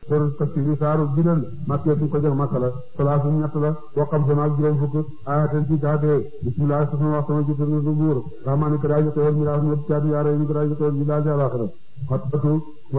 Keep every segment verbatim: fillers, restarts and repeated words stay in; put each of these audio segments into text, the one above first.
pour tafsiri saaru bidal makkeetu ko jox makka la salaasu ñett la waxam sama ak juróom fukk ayaten ci kaate bismillah sama wax sama ci turu du buur rahmaani karaji xewal miraas ñëpp caatu yaara yi karaji xewal bi daal ci alaxira xatbatu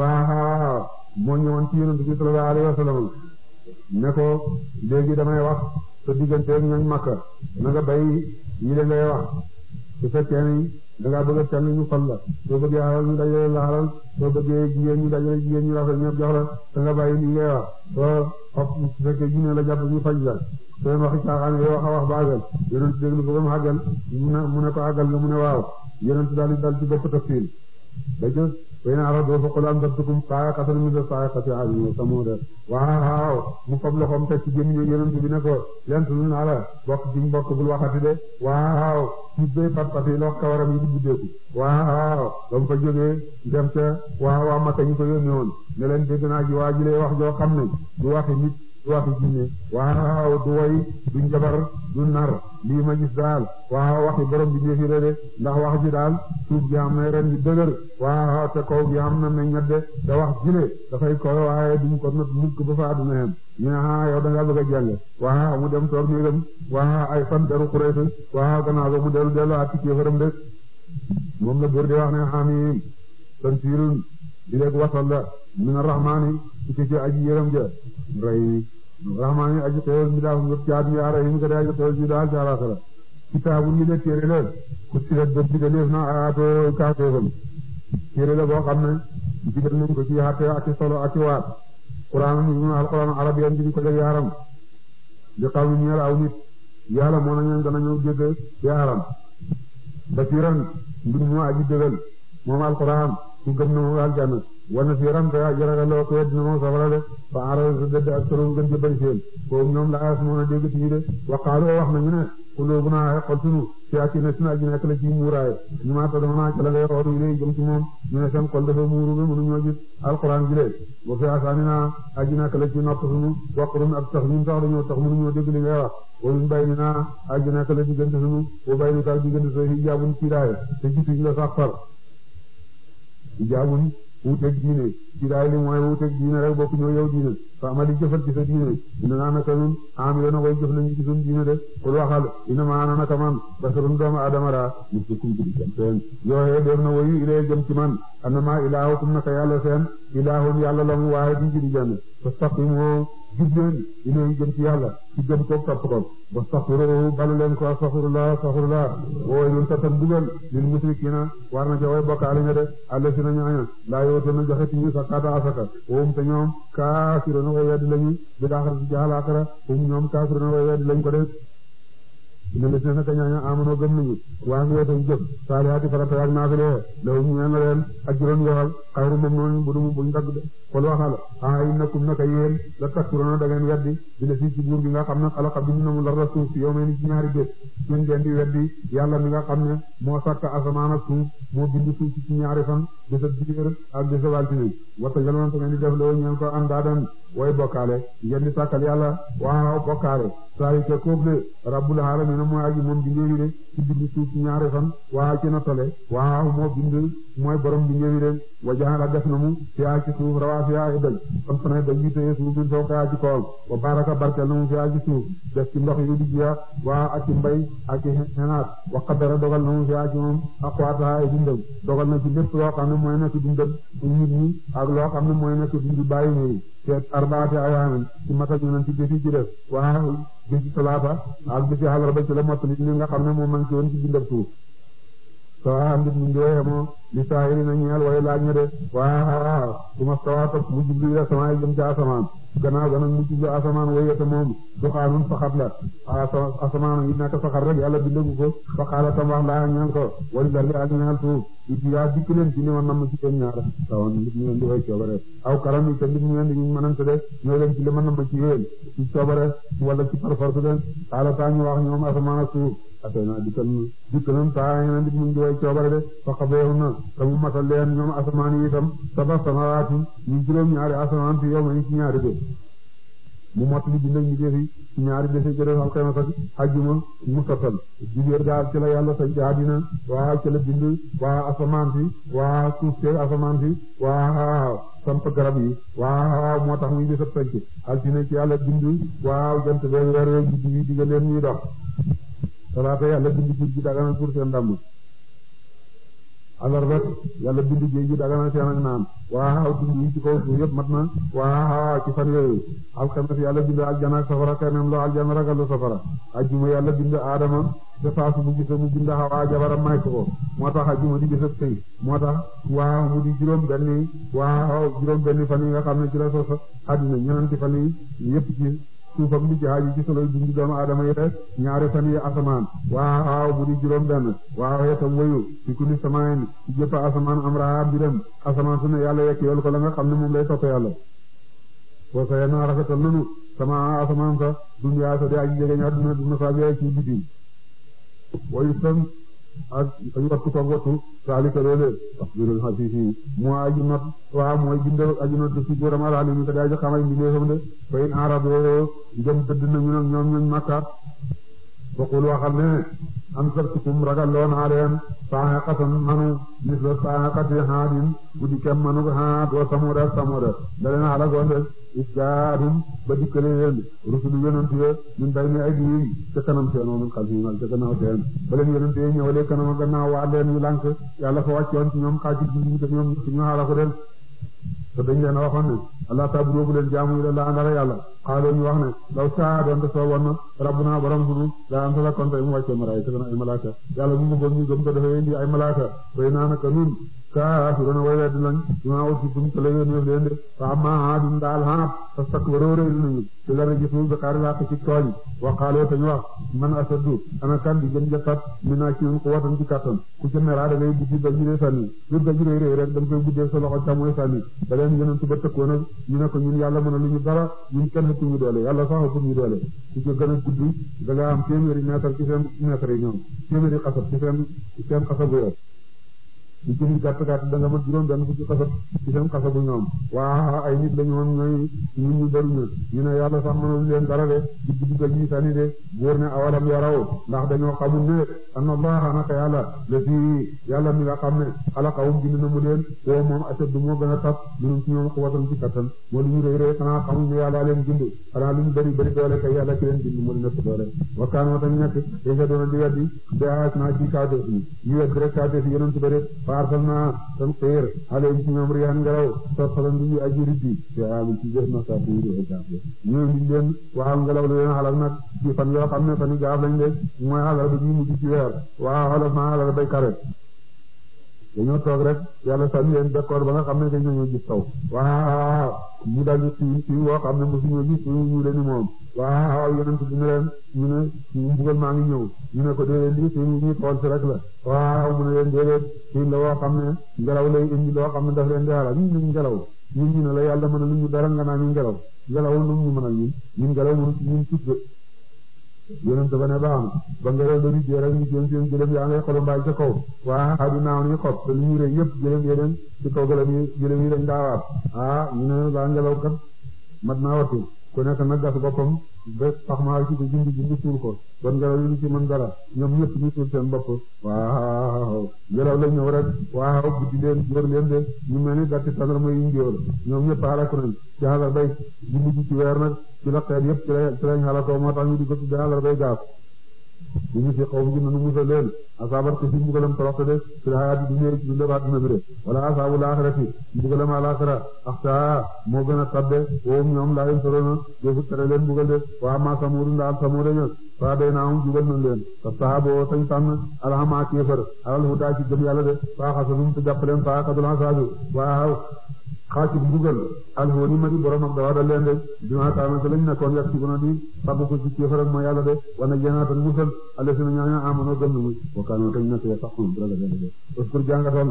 waa moo ñëwoon ci yonent bi sallallahu alayhi wa sallam ne ko léegi damay wax sa digganteeg ñooñ makka na nga bay yi la ngay wax su fekkee ni da ngaa bëgg a tànn ñu fal la soo bëggee xaral ñu dajale la xaral soo bëggee jigéen ñu dajale jigéen ñu rafet ñëpp jox la da nga bàyyi li ngay wax soo xob su fekkee jinne la jàpp ñu faj la soo waxi caaxaan yoo wax a wax ba àggal yonent déglu ko ba mu àggal mu ne mu ne ko àggal nga mu ne waaw yonent daal di dal ci bopp tafsir da jël fay na ara doo fa qul anzartukum saa'ikatan mithla saa'ikati 'aadin wa samuud waaw mu fab loxoom teg ci gémmiñu yonent bi ne ko lent lu naa la bokk ci mbokk bul waxati de waaw ci bay pat pat yi lox kawaram yi di buddeeku waaw ba mu fa jógee dem ca waaw waa Makka ñu ko yónni woon ne leen dégg naa ji waa ji lay wax joo xam ne du waxi nit du waxi jinne waaw du woy du njabar du nar lii ma gis daal waaw waxi borom bi ñëfi la de ndax wax ji daal suuf gi am na ren bi dëgër waaw te kaw gi am na meññat de te wax jile dafay ko waaye duñ ko not mukk ba fa àdduna yem ñu ne ah yow da nga bëgg a jàng waaw mu dem toog néegam waaw ay fan deru Quraysh waaw gannaaw ba mu dellu dellu ati kéefaram de moom la góor di wax ne amiin tansiirun di leeg wasal la mina rahmaani ci ci aji yërëm ja ray rahmaani aji xewal mi daal ngëp caat mi ara yi mu ko de aji xewal mi daal ci alaxira kitaabu ni de téere la ku ci la dëb bi de leef na aato kaafeefam téere la boo xam ne digal nañ ko ci xatte ak ci solo ak ci waat quran ñu alquran arabiyan bi ko def yaaram di xaw ñu ñeel aw nit yàlla moo nañu danañu dégg yaaram basiran mbir mu aji dëgal moom alquran ku gëm na moom aljanna wana fi ram te jaragaloo ko dina moom safara de fa ara sa dëdd ak soro gën jëbëri seen boobu ñoom la as moon a dégg ci de waqaaloo wax nañu ne xulóobu naa xol sunu si ak ne sunu aji nekk la ci muuraay ñu maata dama naa ci la ngay xooru yi lay jëm ci moom ñu ne seen xol dafa muuru ba mënu ñoo gis alquran ji lee ba fi asaani naa aji nekk la ci nopp sunu waqrun ak tax ñun sax dañoo tax mënu ñoo dégg li ngay wax wala ñu bay ni naa aji nekk la diggante sunu boo bay ni kaw diggante sa hijaabun kiiraay te gisuñ la sax far hijaabun wuuteeg diine kiiraay li mooy wuuteeg diine rek bokk ñoo yow diine fa amali jëfal ci sa diine ina naa naka nun am yo na koy jëf lañu ci suñu diine de kul waxal ina ma ana naka man basarun doomu adama daa mislukum ci di seen yooyee def na woyu ilee jëm ci man annama ilaahukum naka yàlla seen ilaahun yàlla la mu waaye di ci di jënd fastaqimu jub leen ilee jëm ci yàlla ci gëm ko topp ko wastaghfiruhu balu leen ko astaghfirullah astaghfirullah wooy lun tatan bugal lil musrikina war na ca way bokkaale ña de àlla si na ñaaña laa yowte na joxe ti ñu sakata asaka woom te ñoom kaafiro na way weddi lañu bi daaxara ci jaxalaakara woom ñoom kaafiro na way weddi lañ ko de ina les ne naka ñaaña amanoo gëm nañu waa ngi wetañ jëf saalihaati farata ak naafile law ñu ñeen leen ajron yoxal xayru moom noonu bu dumu buñ dagg de xol waxal a innakum naka yéen la takkuroona da ngeen weddi bi la fii ci buur bi nga xam ne xalaqa bind na mu lar la suuf si yow mee ni ci ñaari bés ngeen ngeen di weddi yàlla mi nga xam ne moo sàkk asamaan ak suuf moo bind suuf si ci ñaari fan bésab dibéer ak bésab altine wata yaloon te ngeen di def loo ñeen ko andaadan way bokkaale ngeen di sàkkal yàlla waaw bokkaale saa ke kooble rabbul alamin mooy aji moom bindéefi de ci bind suuf ci ñaari fan waaw ci nattale waaw moo bind mooy borom bindéefi de wa jaala def na mu fiyaa ci suuf rawaa fiyaa ay dëj kon fanay dëj yi téye suuf min soo fiyaa ci kawam wa baraka barkel na mu fiyaa ci suuf def ci ndox yu di jiya waaw ak ci mbay ak ci xenaat wa qadara dogal na mu fiyaa ci moom aqwaata ay dundam dogal na ci lépp loo xam ne mooy nekk dundam nit ñi ak loo xam ne mooy nekk dundi bàyyi ñi te arbaati ayaamin ci matal ñu nañ ci bési ci def waaw bési talaata ak bési àllarba ci la mottali li nga xam ne moom man ci woon ci bindab suuf so andit mu njoye moo li saahiri na ñeel way laaj ña de waaw su ma stawaata mu jublu ila sama jëm ci asamaan gannaaw ga nag mu jublu asamaan wayete moom duxaanun saxat la asamaan yi nekk saxat rek yàlla bindagu ko fa xaala tam wax laa ñeel ko wali darli ak ñeel suuf it yaa dikk leen ci li ma namm ci seen ñaar tawan nit ñu leen di way coobare aw karam yi te nit ñu leen di ñu mënante de ñoo leen ci li ma namm ci yéen ci coobare wala ci parforce de xaala taa ñu wax ñoom asamaan ak suuf ate na dikkal dikk nan taa ñeneen nit ñu di way coobare de fa xabeewu na te mu matal leen ñoom asamaan yi itam saba samawaati ñu juróom ñaari asamaan fi yow ma ñu ci ñaari bés mu mott li bind ñu defi ñaari bés jërë alxames ak ajjuma mu sottal jigéen daal ci la yàlla sañ ci àddina waa ci la bind waa asamaan si waa suuf si asamaan si waa samp garab yi waaw moo tax muy bés ab sañc altine ci yàlla bind waaw jant bee weer wee guddi yi digga leen ñuy dox talaata yàlla bind géej gi daganal pour seen ndàmm alarba yàlla bind géej gi daganal seen ak naan waaw dund yi ci kaw suuf yëpp mat na waaw ci fan yooyu alxames yàlla bind aljana ak safara keneen loo aljana ragalu safara ajjuma yàlla bind aadama te faasu bu gise mu bind Hawa jabaram may ko ko moo tax ajjuma di bésab sëy moo tax waaw mu di juróom benni waaw juróom benni fan yi nga xam ne ci la sos àddina ñeneen ci fan yi yëpp ci suufam li ci haji ci solo dund doomu aadama yi rek ñaari fan yi asamaan waaw mu di juróom benn waaw yetam wayu ci kulli samayn ci jëpp asamaan am raa mbiram asamaan su ne yàlla yekk yool ko la nga xam ne moom lay topp yàlla boo saye naa rafetal nanu sama asamaan sa dunyaa sa di aji jegeñ àdduna duna saa bi ci biti wayu sam ak ak wattu ko wattu saalika loole wax birul xasiisi moo aju not waaw mooy bind aju not ci góoram alaali mi ko daa ji xamay mbindeefam de fa in arabo njëm tëdd nañu nag ñoom ñooñ makkaat bokkul waxal ne am sartukum ragal loo naa leen saaxatan manu mis la saaxati haadin guddi kem manu haad wa samuda samuda da leen xalagoon de isjaadum ba dikkale leen rusulu yonent ya min bayni aydihim ca kanam seen min xalfihim ak ca gannaaw seen ba leen yonent ya ñëwalee kanam ak gannaaw waa leen ñu lànk yàlla fa wàccoon ci ñoom xaati julli te ñoom ñu xalaku del te dañ leen a waxoon ne allah ta'budu bu leen jaamu ila la ndara yàlla xaaloo ñu wax ne law saa doon te sooboon na rabbuna borom sunu daa am sala kon tey mu wàccee maraay te ay malaaka yàlla mu bëggoon ñu gëm ko dafay indi ay malaaka bay naa naka nun kaafiruuna way weddi lañ dima ursiltum te la yónni leen de fa amma haadin daal haab fastakbaru rëy nañu ci la rajisu bi xaari laa ci tooñ wa qaaloo te ñu wax man asaddu ana kan di gën jëkkat min naa ci ñun quwwatan ci kattan ku ci meraa da ngay buddi ba ñu dee sànni lu daju rëy rëy rek da nga koy buddee sa loxo càmmooy sànni da leen yonent ba tëkkoo nag ñu ne ko ñun yàlla mën a lu ñu dara ñun kenn ëpp ñu doole yàlla sax ëpp ñu doole ku ci gën a gudd da nga am téeméeri mètre ci seen mètre yi ñoom téeméeri xasab ci seen seen xasabu yow ñu jëli gàtt gàtt da nga mën juróom benn fukki xasab ci seen xasabu ñoom waa ay nit la ñu woon ñooy ñun ñu bëri ñu ñu ne yàlla sax mënul leen dara de di guddi ba ñuy sànni de góor ne awalam yaraw ndax dañoo xamul ne anna allaha naka yàlla la fi yàlla mi nga xam ne xalaqahum bind na mu leen woo moom ashaddu moo gën a tat minum ci ñoom quwwatan ci kattan moo lu ñu rëy rëy xanaa xamuñ ne yàlla leen bind xanaa lu ñu bëri bëri doole kay yàlla ci leen bind moo di nekk doole wakkaanoo tamit nekk dèjà doona di weddi daas naa ci kaadef yi ñu wedd rek kaadef yi yonent bëri faartal naa tan xiir alayhim ci ñoom rihan ngelaw sorsalan du ñu aji riddi te amin ci jëf na saa tuuti ay gaaf ñoo ngi leen waaw ngelaw la leen xalal nag ci fan yoo xam ne fan yi gaaf lañ de mooy xalal ba ñuy mujj ci weer waaw xalal naa xalal bay kare dañoo toog rek yàlla sànni leen bekkoor ba nga xam ne dañ ñoo gis taw waaw ñu dañu ci ci woo xam ne mosuñoo gis ñu leen moom waaw yonent bi ne leen ñu ne ñu mbugal maa ngi ñëw ñu ne ko déedéet lii si ñu xool si rek la waaw mu ne leen déedéet si la woo xam ne ngelaw lay indi loo xam ne daf leen di xalaat ñun ñu ngelaw ñun ñu ne la yàlla mën a lu ñu dara nga naa ñu ngelaw ngelaw lu ñu mën a ñun ñun ngelaw ñun ñun tudd yonent ba ne baax na ba ngelaw la rijee rek ñu jëm seen jëlëm yaa ngay xolu mbaay ca kaw waa xadu naaw ni xob te lu ñu rëy yëpp jëlëm yeneen ci kaw gëlëm yi jëlëm yi dañ daawaat ah ñu ne baa ngelaw kat mat naa wattu ku nekk nag gas boppam ba pax maa ci ko jindi jindi suul ko kon ngelaw yi ñu ci mën dara ñoom ñëpp ñu suul seen bopp waaw ngelaw la ñëw rek waaw guddi leen jóor leen de ñu mel ni gàtti tandarma yi njóor ñoom ñëpp xalaku nañ ci xalar bay jindi ji ci weer nag ci la xeet yëpp ci la ci lañ xalakoo moo tax ñu di ko tudde xalar bay gaaf bu ñu fi xaw mu nu musal leen asaabar ko ci mbugalam toroxte de ci la xayaati dunya ci dundab àdduna bi de wala asaabu laaxirati mbugalam alaaxira axta moo gën a tabbe woom ñoom laa yeen soroona defu tere leen mbugal de waa ma samuudu ndaal samuuda ña faa day naawum jubal nañ leen fa sahaboo tañ tànn alxamaa kéefar alal hudaa ci gëm yàlla de faa xasanum te jàpp leen faa kadul asaabi waaw xaacib mbugal alhooni ma di borom ak dawa dal leen de bi ma kaana te lañ nekkoon yàq ci gona di fàggu ko ci kéefar ak mooy yàlla de wana jenaatan musal alle si na ñaaña amanoo gëm nañu wa kaanoo tañ nekk sax moom raga yàlla de uskur jàngatal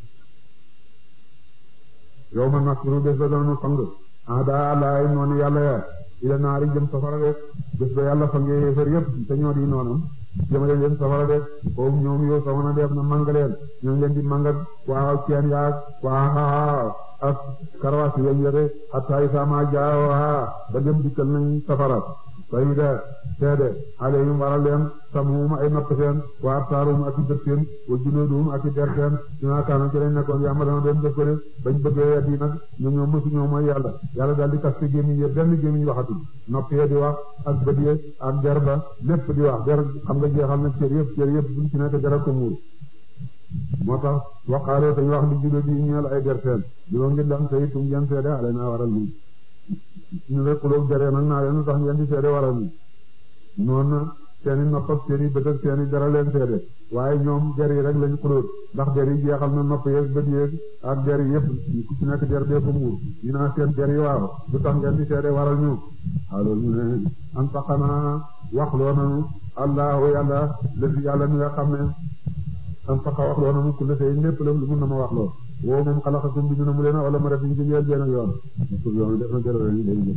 yow ma nasru bés ba dana fang ah daa laay noonu yàlla ya ila naari jëm safara de bés ba yàlla fangee yéefar yëpp te ñoo di noonam jëmale leen safara de foofu ñoom yow sama na def na mangaleen ñoo leen di mangal waaw ceen yaag waaw ak karawaas yooyu yore hatta isama jaawa ba dem dikkal nañ safara sayida seede alayhim waral leen samuhum ay nopp seen wa absaaruhum ak i bët seen wa junuuduhum ak i der seen ñoo kaanoon ci lañ nekkoon yaa ma dana doon def ko de bañ bëggee weddi nag ñu ñoo mësu ñoo mooy yàlla yàlla daal di kaste gémmiñ yi benn gémmiñ waxatul nopp yee di wax ak bët yee ak der ba lépp di wax der xam nga jeexal na cër yëpp cër yëpp buñ ci nekk dara ko muur moo tax waxaale dañu wax li julo di ñeel ay der seen ñoo ngi lan say tum ngeen seede ale naa waral nii ñu rek xuloog deree nag naa leen tax ngeen di seede waral nii noonu seeni nopp ak seeni bët ak seeni dara leen seede waaye ñoom der yi rek lañu xulóot ndax der yi jeexal na nopp yeeg bët yeeg ak der yi yëpp ku ci nekk der bee ko muur ñu naa seen der yi waaw du tax ngeen di seede waral ñu alors ñu ne an taqanaa wax loo nanu allahu yàlla lëfi yàlla mi nga xam ne an taqa wax loo nanu ku la sey lépp la lu mun na ma wax loo woo moom xalaqakum bi ñu na mu leen wala ma def ñu ci njël benn yoon pour yoon def na jërë ñu day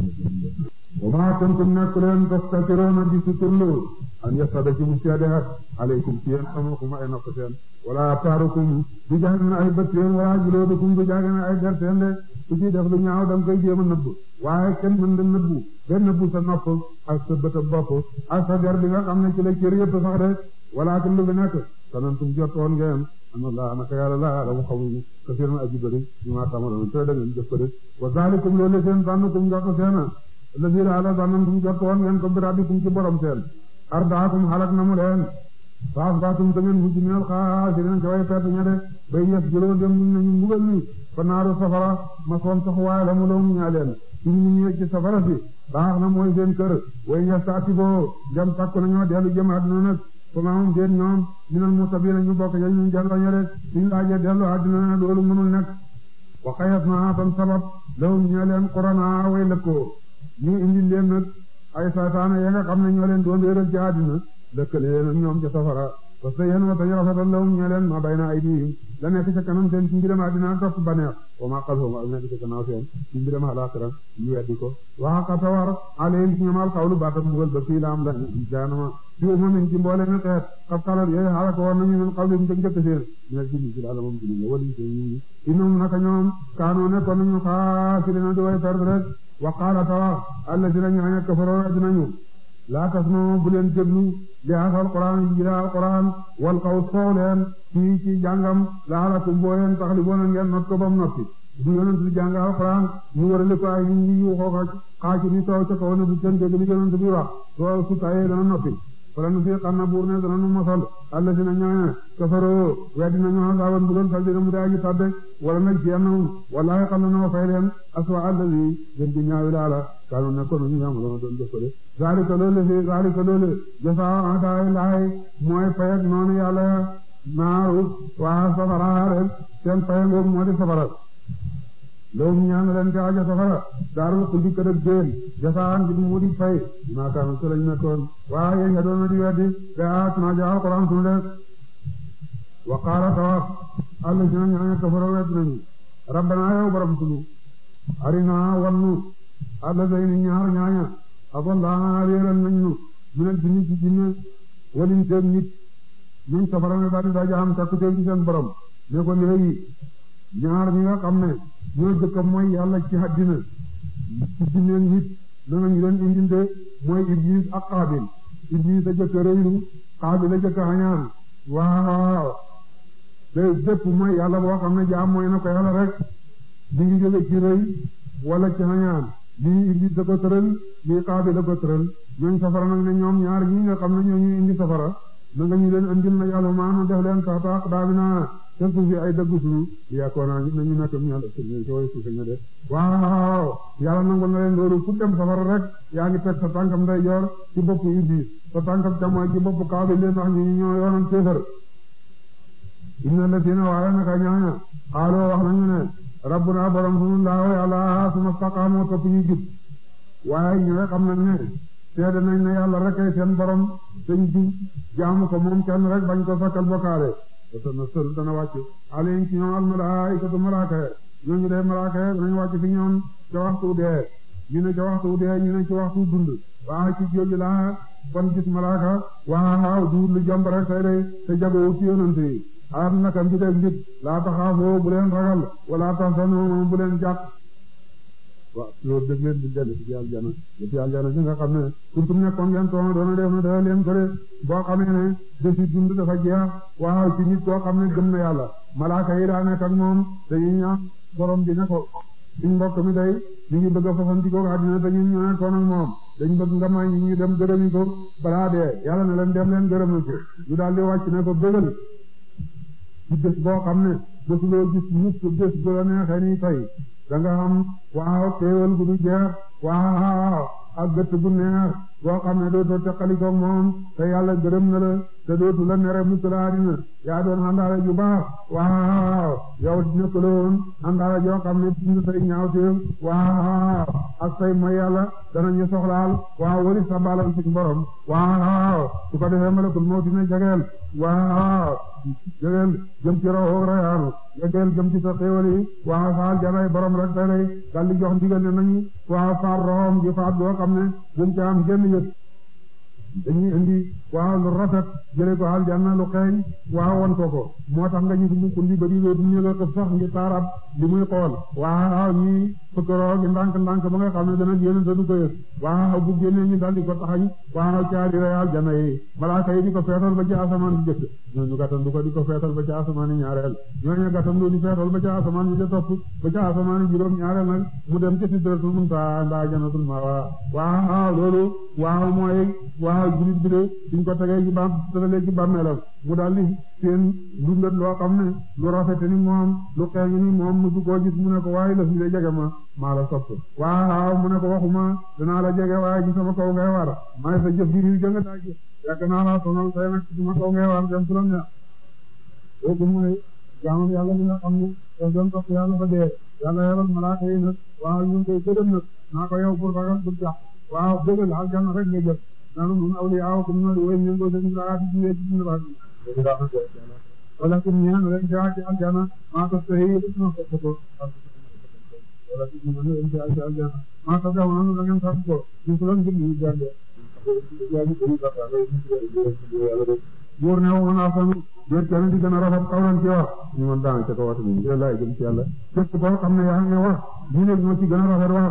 wa maa kuntum nekk leen tastakiroona di suturlu an yasada ci mu seede alaykum ci yéen xamakum ay nopp seen wala taarukum du jaagana ay bët seen wala juloodukum du jaagana ay der seen de ku ci def lu ñaaw da nga koy jéem a nëbb waaye kenn mën da nëbbu benn nëbbu sa nopp ak sa bët bopp ak sa der bi nga xam ne ci la cër yëpp sax de wala kin lu bi nekk sanantum jotoon ngeen ana la naka yàlla la la mu xamuñu kasiran aji bëri ñu ma tamaloon te da ngeen jëf ko de wa zalikum loolu seen tànnukum jot seena lasi la ala sanantum jotoon ngeen ko birabbikum ci borom seen ardaakum xalak na mu leen faas baatum te ngeen mujj neel xaasiriin ca way perte ña de bay yëf jëloo dem muñ nañu mbugal ni fa naaru safara ma soon sax waaye la mu loo mu ñaa leen ci ñu ñëw ci safara si baax na mooy seen kër way yastaati boo jam takku nañoo dellu jëm àdduna nag fa maamum seen ñoom minal mustabiina ñu bokk ja ñu jàllo ña de suñu laajee dellu àdduna na loolu mënul nekk wa xayat naa tan sabab lawum ñaa leen qurana way lëkkoo ñu indi leen nag ay saytaane ya nga xam ne ñoo leen doon réeral ci àddina lëkkale leen ak ñoom ca safara parce que yéen wata rafetal lawum ñee leen ma bayna aydihim la nekk ca kanam seen ci mbiram àddina topp baneex wa ma xalfahum ak nekk ca kanam seen ci mbiram àllaaxira ñu weddi ko waa xata war alayhim ci ñoom alxawlu baatam mbugal ba fii la am la jaanama ci umamin ci mboole na xeet xab xalal yooyu xalako war nañu min xawlim ca njëkk seen ñe jilli ci daala moom jilli wali seen ñi innum naka ñoom kaanoo nekkoon nañu xaasirina di way perdre rek wa qaala tawa alladina ñaaña kafaroo dinañu laa tasma'u bu leen déglu li haazal qur'aan yi jila alqur'aan wal qaw soow leen fii ci jàngam la'allakum boo leen taxlibuuna ngeen not ko bam noppi bu yonent bi jàng alqur'aan ñu warale ko ay nit ñi yuuxoo ko xaaci ni taw ca kaw ne bu kenn dégg li yonent bi wax soo su tayee dana noppi wala nu fi xam na buur ne dana nu mosal alladina ñaaña kafaroo weddi nañu azaaban bugal sal dina mu daaji tabbe wala nag ci annahum wallahi xam na noo fay leen aswa allazi gën di ñaawi laala kaanu nekkoon nañu ñaam doona doon def ko de zalika loolu fi zalika loolu jasaa ataay laay mooy payag noonu yàlla naaru waa safara rek seen payangoog moo di safara loolu ñaan leen ca aja safara daarul xuldi kër ak jéem jasaan bi mu di fay maa kaanu ci lañ nekkoon waa yéen nga doon na di weddi te aat naa ja alquran sunu de wa qaala tawax alla si na ñaaña kafara wedd nañu rabbana yow borom sunu arina wannu alla say ni ñaar ñaaña adallana réeral nañ nu minal jinni ci jinne walin teeg nit ñun safara ne daal di daa jaam takku teeg ci seen borom ne ko léegi ñaar ñi nga xam ne ñoo jëkk mooy yàlla ci àddina ci jinne nit na ñu leen indinde mooy iblis ak xaabil iblis a jëkk rëylu xaabil a jëkk xañaan waaw te bépp mooy yàlla boo xam ne jaam mooy na ko yàlla rek di ngi jóge ci rëy wala ci xañaan lii iblis da ko tëral lii xaabil da ko tëral ñooñ safara nag ne ñoom ñaar ñi nga xam ne ñoo ñu indi safara na nga ñu leen andil na yàlla maanu def leen taataaq daamina te suufi ay dëgg suñu yaakoona nañu nekk ñu yàlla sëñ ci way suufi ña de waaw yàlla nangu na leen loolu ku dem safara rek yaa ngi teg sa tànkam nday joor ci bopp iblis sa tànkam càmmooñ ci bopp xaabil leen wax ñu ñoo yoonam kéefër inna lasina waaye naka ñaaña xaaloo wax nañu ne rabbuna borom sunu laaw yàlla suma staqaamoo topp ñu jub waaye ñu xam nañ ne seede nañ ne yàlla rek ay seen borom dañ jub jaamu ko moom kenn rek bañ ko sakkal bokkaale te na sël dana wàcc alayhim ci ñoom almalaikatu malaaka ñooñu dee malaaka nañ wàcc fi ñoom ca waxtu dee ñu ne ci waxtu dee ñu ne ci waxtu dund waaw ci jooju laa bon gis malaaka waaw duur lu jomb rek tey day te jagoo ci yonante yi am naka mbir ak mbir laa taxaafoo bu leen ragal wala tahzanuu bu leen jàpp waaw loolu dëgg leen di dellu ci aljana ci aljana bi nga xam ne kuntum nekkoon ngeen toona doona def na da leen ko de boo xamee ne defi dund dafa jeex waaw ci nit koo xam ne gëm na yàlla malaaka yi daa nekk ak moom dañuy ñaan borom bi ne ko suñ mbokk mi day ñu ngi bëgg a fasanti ko àddina te ñun ñu nekkoon ak moom dañ bëgg nga may ñu dem gërëmi ko balaa dee yàlla ne leen dem leen gërëmi ko ñu daal di wàcc ne ko bëggal ci bés boo xam ne bésuloo gis ñëpp bés bu la neexee nii tey da nga am waaw teewal gu du jeex waaw ak gëtt gu neex boo xam ne dootoo teqalikoo moom te yàlla gërëm na la te dootu la mere musula dina yaa doon àndaale ju baax waaw yow nekkaloon àndaale joo xam ne dund say ñaawteef waaw ak say mooy yàlla danañu soxlaal waaw wari sa balal suñu borom waaw su ko defee malakul mawti ne jageel waaw jageel jëm ci roxoog rayaanu jageel jëm ci sa xéewal yi waaw faal janay borom rek te lay dal di jox ndigal ne nañu waaw faat roxom ji faat boo xam ne bumu ca am genn yëg dañuy indi waaw lu rafet jële ko aljanna lu xeeñ waaw won ko ko moo tax nga ñu dund ko ndi ba di du ñu la ko sax ngi taarab li muy xool waaw ñi fëkkaroo gi ndànk ndànk ba nga xam ne dana génn te du ko yëg waaw bu génnee ñu daldi ko taxañ waaw caari rey aljanna yi malaaka yi di ko feetal ba ci asamaan bi jëkk ñooñu gàttandu ko di ko feetal ba ci asamaan yi ñaareel ñooñu gàttandu di feetal ba ci asamaan bi ca topp ba ci asamaan yi juróom ñaareel nag mu dem ci sidratul muntaha ndaa jannatul mawa waaw loolu waaw mooy waaw julit bi de suñ ko tegee ci bam tëralee ci bàmmeelam mu daldi seen dundat loo xam ne lu rafete ni moom lu xeeñ ni moom musu koo gis mu ne ko waaye lëf yi de jege ma maa la sopp waaw mu ne ko waxuma danaa la jege waaye ci sama kaw ngay war may sa jëf jiri jënga daa jëf yàgg naa la sonal say nag ci sama kaw ngay war dem sulam ña kooku mooy jaamam yàlla bi nga xam ne daf doon topp yàlla ba dee yàlla yebal malaaka yi nag waaw ñu ngi koy gërëm nag naa ko yow pour ragal pour jàpp waaw bëggal aljanna rek nga jëf nanu nun awliyaa kum no way ñu ko seen laati ci wéci ñu ba wala kum ñaan leen jaa ci aljanna ma ko sey no ko ko wala ci ñu leen jaa ci aljanna ma ko daw nanu da ngeen xam ko ñu ko lan ñu jàlle ya ñu ko ba ba wóor ne woon asanu déet kenn di gën a rafet xawlan ci wax ñu mën daan ca ko wax ni lay jëm ci yàlla képp koo xam ne yaa ngi wax ñu ne ñoo ci gën a rafet wax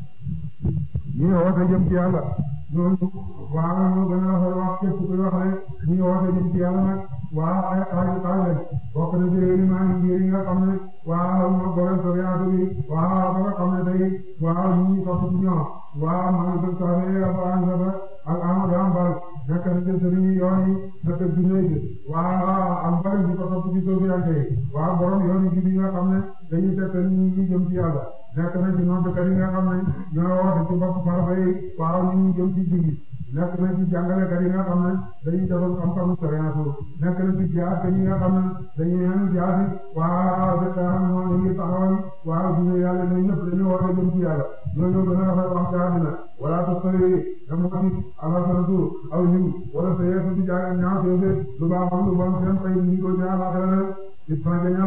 ñi woote jëm ci yàlla loolu waaw ñoo gën a rafet wax képp kuy wax rek ñi woote jëm ci yàlla nag waaw ay xaaju xaaj lañ bokk na ci réew maa ngi ngir yi nga xam ne waaw ñoo gore soriyaatu bi waaw ba nga xam ne tey waaw ñi topp ci ñoom waaw maa ngi ko saafee ak ak Amadou Ambal nekk na ci sëriñ yoon yi nekk ci néeg waaw am bari di ko topp ci sofiyanke yi waaw borom yoon yi bi nga xam ne dañuy fekk nit ñi jëm ci yàlla nekk na ci noddkat yi nga xam ne ñoo woote ci bopp faraba yi waaw nit ñi jëm ci julli nekk na ci jàngalekat yi nga xam ne dañuy defal xam-xamu soriyaatu nekk na ci jaas yi nga xam ne dañuy ñaan jaasi waaw de taxam noonu ñu ngi taxawal waaw dina yàlla ñooy ñëpp dañuy woote jëm ci yàlla ñooñu gën a rafet wax ci àddina wala tastawi dama ko gis alaxiratu aw ñun wala sa yeesu ci jàng ñaaw teefe lu baax ak lu bon seen fay ñu ko ci alaxira ci fangeñal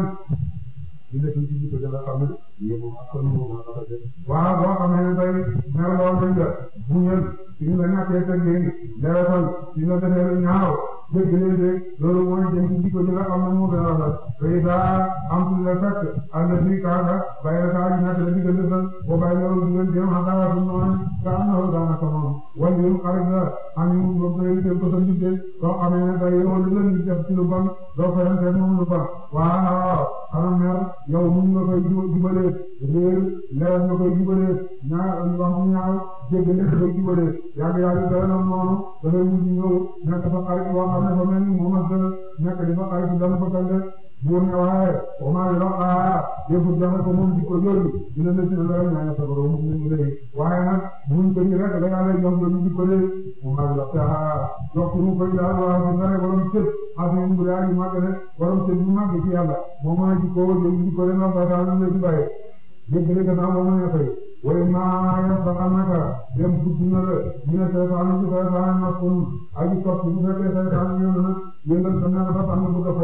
ñu nekk ci jikko jëla xam ne yéen moom ak sonu moom ak rafet waaw boo xamee ne tey mer lool nañ la muñal suñu la ñàkkee teggin leeral suñu la defee lu ñaaw dégg leen de loolu mooy jëm ci jikko jëla xam ne moo gën a rafet tey daa am suñu la fekk ànd fi kaaga bàyyi la kaa ji ñàkk la diggante sa boo bàyyi loolu diggante jéem a dara suñu noonu ka am na loolu daanaka moom wala yow xarit la am ñu moom koy teel ko sa njutte soo xamee ne tey yow lu leen di def ci lu bon doo fayante moom lu bon waaw xanaa mer yow mun nga koy jubalee réer leer nga koy jubalee ñaar wax ñaaw jégg nga koy jubalee yàgg yàgg doy na noonu dafay mujj ñëw nekk fa xarit boo xam ne fa mel ni moom ak nekk di fa xarit dana fa tànde buur ne waaye au moins yoo xaa yëfu jafe ko moom di ko jooju dina la ci dara ñaane sa borom mu ngi lay waaye nag buñ ko ñu rek da ngaa lay jox ñu di ko lay mu ma la ta jox mu koy daal waa ñu ngare borom cëp afin bu yaa ñu màgg ne borom cëp bu màgg ci yàlla moom ma ci ko ñu di ko leen wax daal ñu ci bàyyi dégg nga gannaaw moom ne fay way ma ya saxanaka dem fudd na la ñu ne seetaan ci seetaan na kon aji topp bu fekkee seetaan ñëw na yëngal sa na ba tax nga bëgg a fay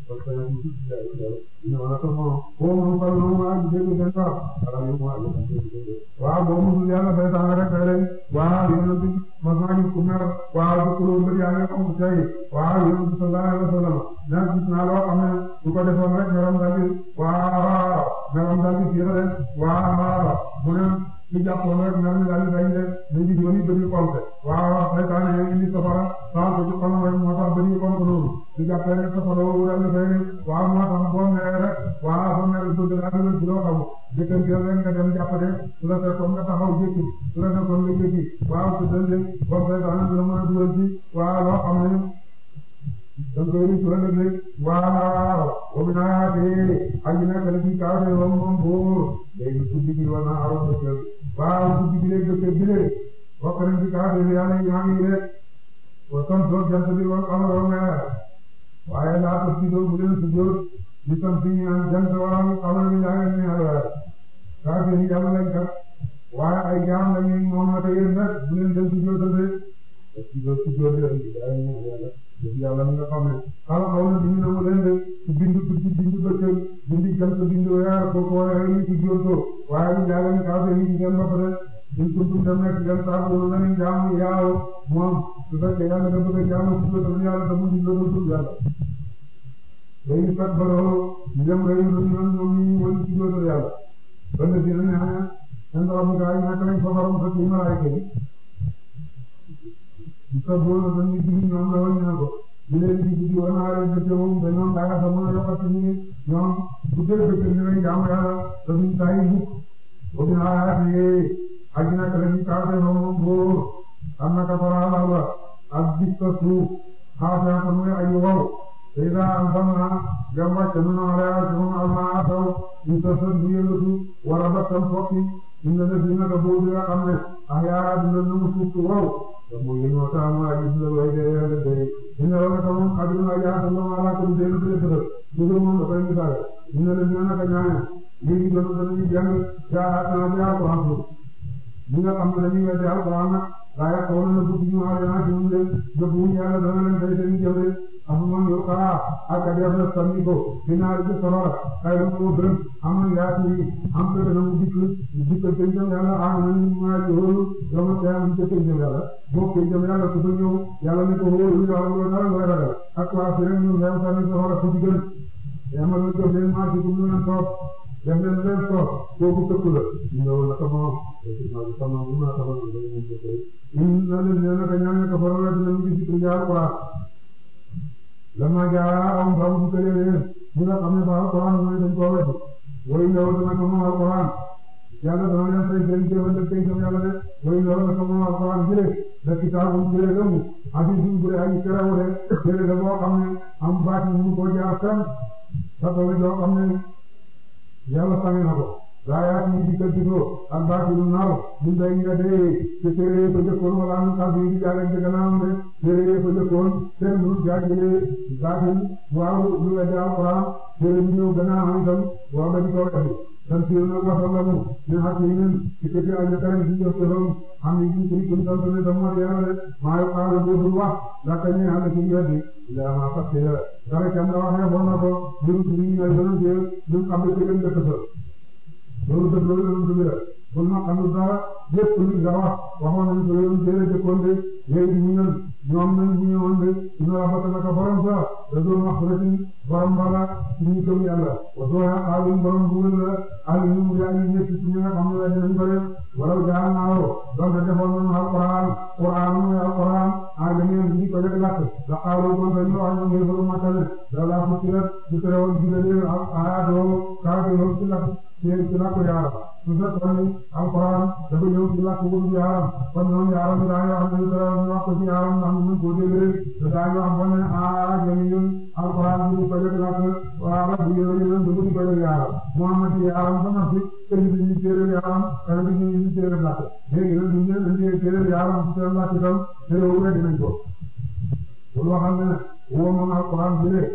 parce que ñu ci ñu wala ko mo ko mo ko no ma di dégg den ko ala ñu mo ala waaw bo mu yàlla day tax rek rek waaw yéen bi ma ma ñu ku mer waaw ko lu mbir yàlla ko mu tay waaw yéen sallallahu alayhi wa sallam na gis naa loo xam ne su ko defoon rek ñorom daldi waaw ñorom daldi ci rek waaw bu ne ci jàppoon rek ñorom daldi dañ de dañu di woni bëri konte waaw saytaan yi indi safara saa ko ci xonam rek moo tax bëri konte noonu ci jàppee rek safara wu daldi fay waaw moo tax boo meree rek waaw boo meree su dee daal ci loo xamu jëkkanteel rek nga dem jàppate su la fekkoon nga taxaw jékki su la fekkoon nga jékki waaw su dee boo saytaan bi la mën a dugal ci waaw loo xam ne donc yooyu su la defee waaw boobu naa te aji nekk na ci kaw te moom moom buur léegi guddi gi war naa aroon bëccëg waaw guddi gi léegi bëccëg bi léegi bokk nañ ci kaw te yàlla yi maa ngi rek wa sant jant bi woon amaroo meer waaye laa ko si doon bu leen si jóor di sant ñu naan jant waral amal ni yaa ngi neex weer kaw te yàlla lañ kat waaye ay jaam lañu moom la te yéen nag bu leen dem si jóor tase si jóor si jóor leen yàlla yàlla mi nga xam ne xala xaw na bind na mu leen de ci bindu ci bindu bëccëg bindu jant bindu weer ko ko ñu ci jóorto waaye ñu yàlla ni kaw te ñu ci seen bopp de ñu kuntum dem nekk ngeen saabu nañu jaamu yaaw moom su fekkee yàlla nga bëgg a jaamu ci jóorto yàlla te mu di loolu tur yàlla léegi fat baroo ñu dem réew ñoom ñoom ñu wël ci jóorto yàlla ban si nañu xane seen borom gaay nekk nañ fa borom sa ci malaayka yi di ko boole ba ñu digg ñoom la woon ko di leen di di woon naa leen dëkk moom te ñoom daa sa mën a yokk ci ñu ñoom bu dee dëkk ñu lay jaamu yàlla te duñ saa yi mukk boobu naa ne aji na kala ci kaw te moom boo am na ka faral la ak gis ko suuf xaaral ko muy ay wow te daa am fan naa dem wàcc nu naa la ci moom almaa taw ñu ko sën bu yëngatu wala ba tam fokki ñu ne la dina ko boobu nga xam ne ah yaa dina nu mu suuf wow mooy yéen ñoo tax ma gis nga looy dee yàlla dee ñu ne la naka moom xam nga yaa xam nga maa ko dee lu dee dëgg dëgg moom dafay misaal ñu ne la ñu naka ñaane léegi doon dañuy jàng jaa naa bi alquran suuf ñi nga xam ne dañuy weddi alquran nag daa yàqoo na bu ñu wax dana ci ñu leen jëbu yàlla dana leen day seen jëf de afuman yo kaa ak def na sànni ko dinaa ci solo ay lu ko gën amal yaatu yi am ko dana mu dikk dikk pencam yàlla am nañu maa ci hóolu dama teyam ci pencam yàlla boo pencam yàlla ku fa ñëw yàlla ne ko hóolu yàlla loolu dara looy ragal ak waa fi rek ñu xew sànni solo ku ci gën yamal na jox leen maa ci ku ñu leen toog def leen leen toog kooku tëkk la ñëw na ko moom sama mu naa sama na leen nee na ka ñaan ko faral dina mu gis ci jaar Alxuraan lama jaa am xam bu këree leen ñi nga xam ne ba Alxuraan mooy dañ koo wetu way ñëw dana ko moom Alxuraan yàlla dana leen fay seen jëfal def tey sam yàlla de way ñëw na ko moom Alxuraan jële da kitaabum jële lamu hadiisun bu dee ay keraw de jële la boo xam ne am baat mu ko jaar fenn sa taw joo xam ne yàlla sànni na ko gaa yaa ngi dikkal ci ko ak baatilu naaw ñu day nga dee te téere ko jëkkoon wala am kàddu yi di jàllale ci gannaawam de téere ko jëkkoon seen lu jaajëlee baatil waaw lu la jaaw Alxuraan téere bi ñëw gannaawam itam waaw dañ ko wetu dan fiir nag wasal la mu ne xat yi nen ci këti aja karen ci jëf tefam xam ni ci kuri kun sant ne tam moo yàlla de maa yo xaala boodul wax laaka ñe àlla ci weddi ila ma fatte dara cam la waxee bon na ko mbiru ci ñu ñooy gëna jël ñu xam ne tëgën dëkk fa loolu dëgg loolu loolu dëgg la kon nag xam nga dara lépp lu nga wax waxoon nañu ko yoonu jële jëkkoon de léegi ñu ñëw ñoom nañ ñu ñëwoon de ñu rabata naka borom sa da doon wax rek borom bala ci ñu gëm yàlla wa soo xaalum borom bugal la ali ñu yaa ngi ñëpp ci ñi nga xam ne wedd nañ ko de wala jaa naaw donc defoon nañu alquran quran mooy alquran ay dañu di ko def lakk da xaaru kon dañu wax ñu ngi fa matale da la ko ci rek di tere woon di leen aado kaatu yoon ci lakk ci ci lakk yaaram su fekkoon ni alquran dafa ñëw ci lakk wu yaaram kon ñoom yaaram daañu wax ne dara ñu wax ko ci yaaram ndax ñu mën koo déglee te daañu wax ba ne ah jëmi ñun alquran bi ñu ko def lakk waa rab bu yore ñun du ñu ko def yaaram Muhammad yaaram ba noppi kër gi ñu téere yaaram kër gi ñu téere lakk léegi nag ñu ne ñu téere yaaram ci seen lakk itam téere wu ne dinañ ko loolu waxal ne woo moom alquran bi de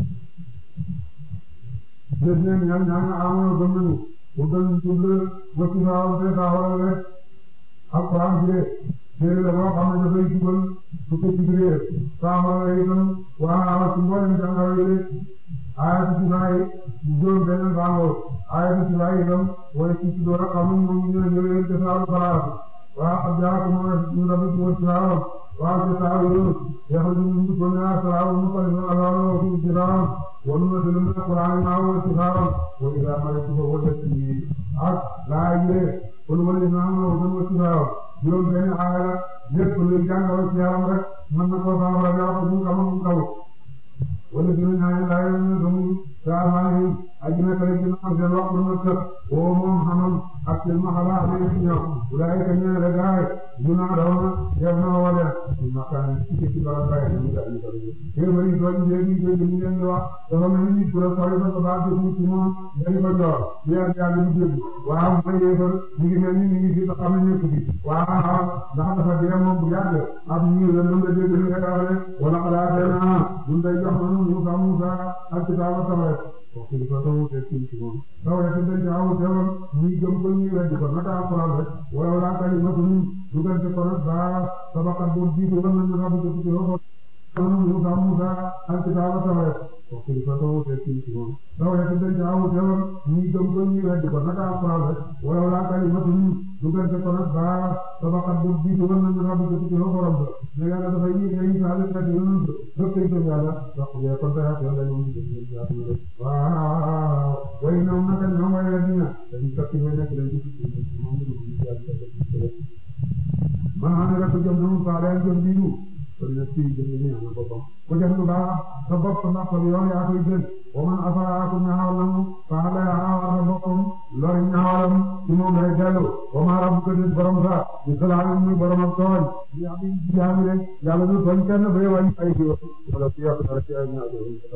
def ne ñaan ñaan amoon gëm nañu bu gën tudd ba ci waaw te saawal rek alquran bi de téere la boo xam ne dafay dugal su ko ci biir saawal itam waa ci mboolem jàngal yi ayatu sifaay juróom benn bango ayatu sifaay itam wala ci ci door a xam ne moom ñu ne ñëwee te saalu balaatu waa ab jaako moo ñu rabbi ci wër saalu waa te saalu yoonu yaxu ñu ñu ko ñaar saalu mu ko ñu alaalo ci ci raam wonu na delu na qur'an ma wa ci raam wa ila ma ci ko wala ci ak laa yee kon wala na ma wa ci raam juróom benn aaya lépp lu jàngal ci yaram rek mën na koo saafara yaa ko ñu xam mu kaw wala dina ñaan laa ñu dum saamaani ajina kale ci na seen wax na ko o moom xamal ak seen mahala ne ci ñoom walaay ka ñaan la gaay ñu na daw na def na wala ñu makaan ci ci bala gaay ñu daal ñu ko ñu bari do ñu ñu ñu ñu leen di wax dafa mel ni pour sori ba ba ci ci moom dañ ko jox yaa yaa ñu dégg waaw may yéefar ñu ngi mel ni ñu ngi fi xam ne ñu fi waaw ndax dafa dee moom bu yàgg ak ñu la ñu dégg ñu koy wax wala xalaatena ñu day jox ñu Musa Musa ak kitaaba Tawreet wax dëgg fa taw te ci ci moom Tawreet dañ jaaw teewal ñi gëm ko ñi weddi ko naka Alxuraan rek wala wala kalimatu dugal ci ko ba sabaqat bu jiitu wala ñu rabbi ko ci roxo Musa Musa ak kitaaba Tawreet wax dëgg fa taw te ci ci moom Tawreet dañ jaaw teewal ñi gëm ko ñi weddi ko naka Alxuraan rek wala wala kalimatu dugal ci ko ba sabaqat bu jiitu wala ñu rabbi ko ci roxo rabbi mais yàlla dafay ñi ngay saale fekk yoonu dëkk yi yàlla wax dëgg kon tey ak yow dañoo mujj waaw way ñoom naka ñoom way la dina dañuy fekk ñu nekk dañ ci moom man xam ne rek jëm na mu faale ak jëm diinu kon nag fii jëm ni am boppam ku def lu baax sa bopp ndax sa yoon yaa koy jël wa man asaa ku ñaawal na mu faale yaa war na boppam looy ñaawalam ci moom lay dellu wa ma rabbuka dis borom sa di salaamin muy borom ak tooñ di am ci jaami rek yàlla du tooñ kenn bay wañ ay ci wala ci yàlla dara ci ay ñaaw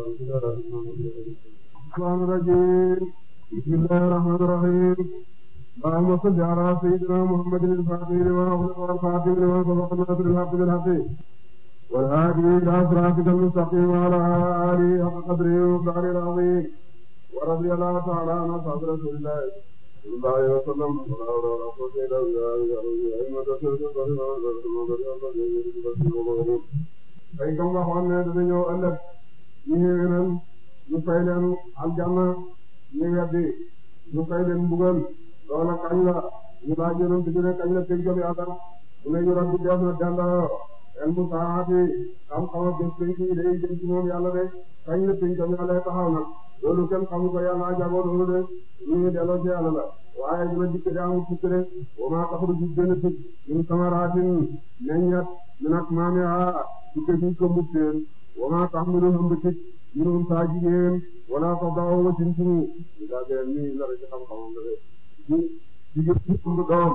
Allahu rajim bismillahir rahmanir rahim اللهم صل على سيدنا محمد الفاتح لما أغلق والخاتم لما سبق الناصر الحق بالحق والهادي إلى صراطك المستقيم وعلى آله حق قدره ومقداره العظيم ورضي الله تعالى عن أصحاب رسول الله صلى الله عليه وسلم ولا حول ولا قوة إلا بالله tey comme waxoon ne dana ñëw ëllëg ñu ñëwénal ñu fay leen aljanna ñu weddi ñu fay leen mbugal loola kañ la ñu laaj yonent bi ne kañ la teg jëm yàlla mu ne ñu rabbi def na delloo el mu saati xam-xama bés pénc yi day jëm ci moom yàlla de kañ la teg jëm yàlla taxaw nag loolu kenn xamu ko yàlla jagoo loolu de ñu ngi delloo ci yàlla la waaye dina dikk de amul fukk de wa maa taxruju benn fukk min samaraatin meññat min akmaamihaa ci kër yi ko mutteen wa maa tahmilu ëmbatik minum saa jigéen wala tada'u wasin sunu ñu daa gën nii la rek xam-xamam la de ci jigéen ci ëmb doom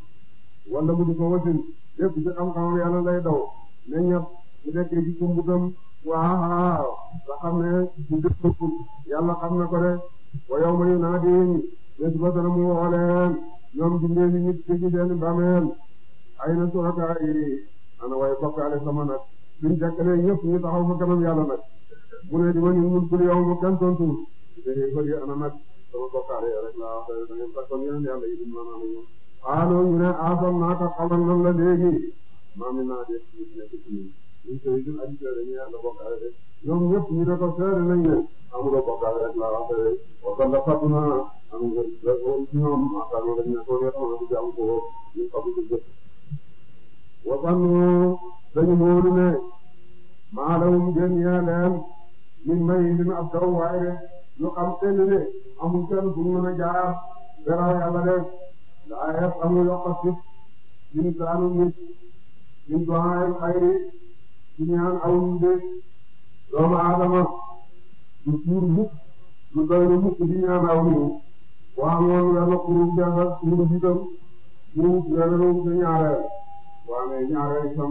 wala mu di ko wasin lépp ci xam-xamam yàlla lay daw meññat mu nekkee ci kumbutam waaw nga xam ne ci dëkk yàlla xam na ko de wa yawma yunaadihim bés ba dana mu woo leen ñoom jindee ni nit ci seen bàmmeel ay na suraka yi ana way bokkaale sama nag suñ dekkale ñëpp ñu taxaw fa kanam yàlla nag mu ne di ma ñu mulkul yow mu kenn tontu te bëri ana nag sama bokkaale rek laa wax da ngeen takkoon yeneen yàlla yi dum maanaam ñu xaaloo ñu ne asam naaka xamal nan la léegi maami naa def ñu nekk ci ñun ñun tey ñun aji seede ñu yàlla bokkaale rek ñoom ñëpp ñu ne ko seede nañ ne amuloo bokkaale rek laa wax waxal la fàttu naa am nga ci ñoom maakaar ma dañ ne ko ne xamal ci am ko ñu xamu ko jëf wasannu dañu wóolu ne maalawum gën yaa leen min may dina ab daw waaye ñu xam seen ne amul kenn bu mën a jaar dara yàlla def daa yëpp amul yokk ci ñu daanu nit ñu doxaay xayri ci ñaan aw nde doomu aadama du tuur mukk du doylu mukk ci ñaan aw ni waa ngoon wenn xuru jàngal xuru jitam mu wenenu ci ñaareel waa ne ñaareel itam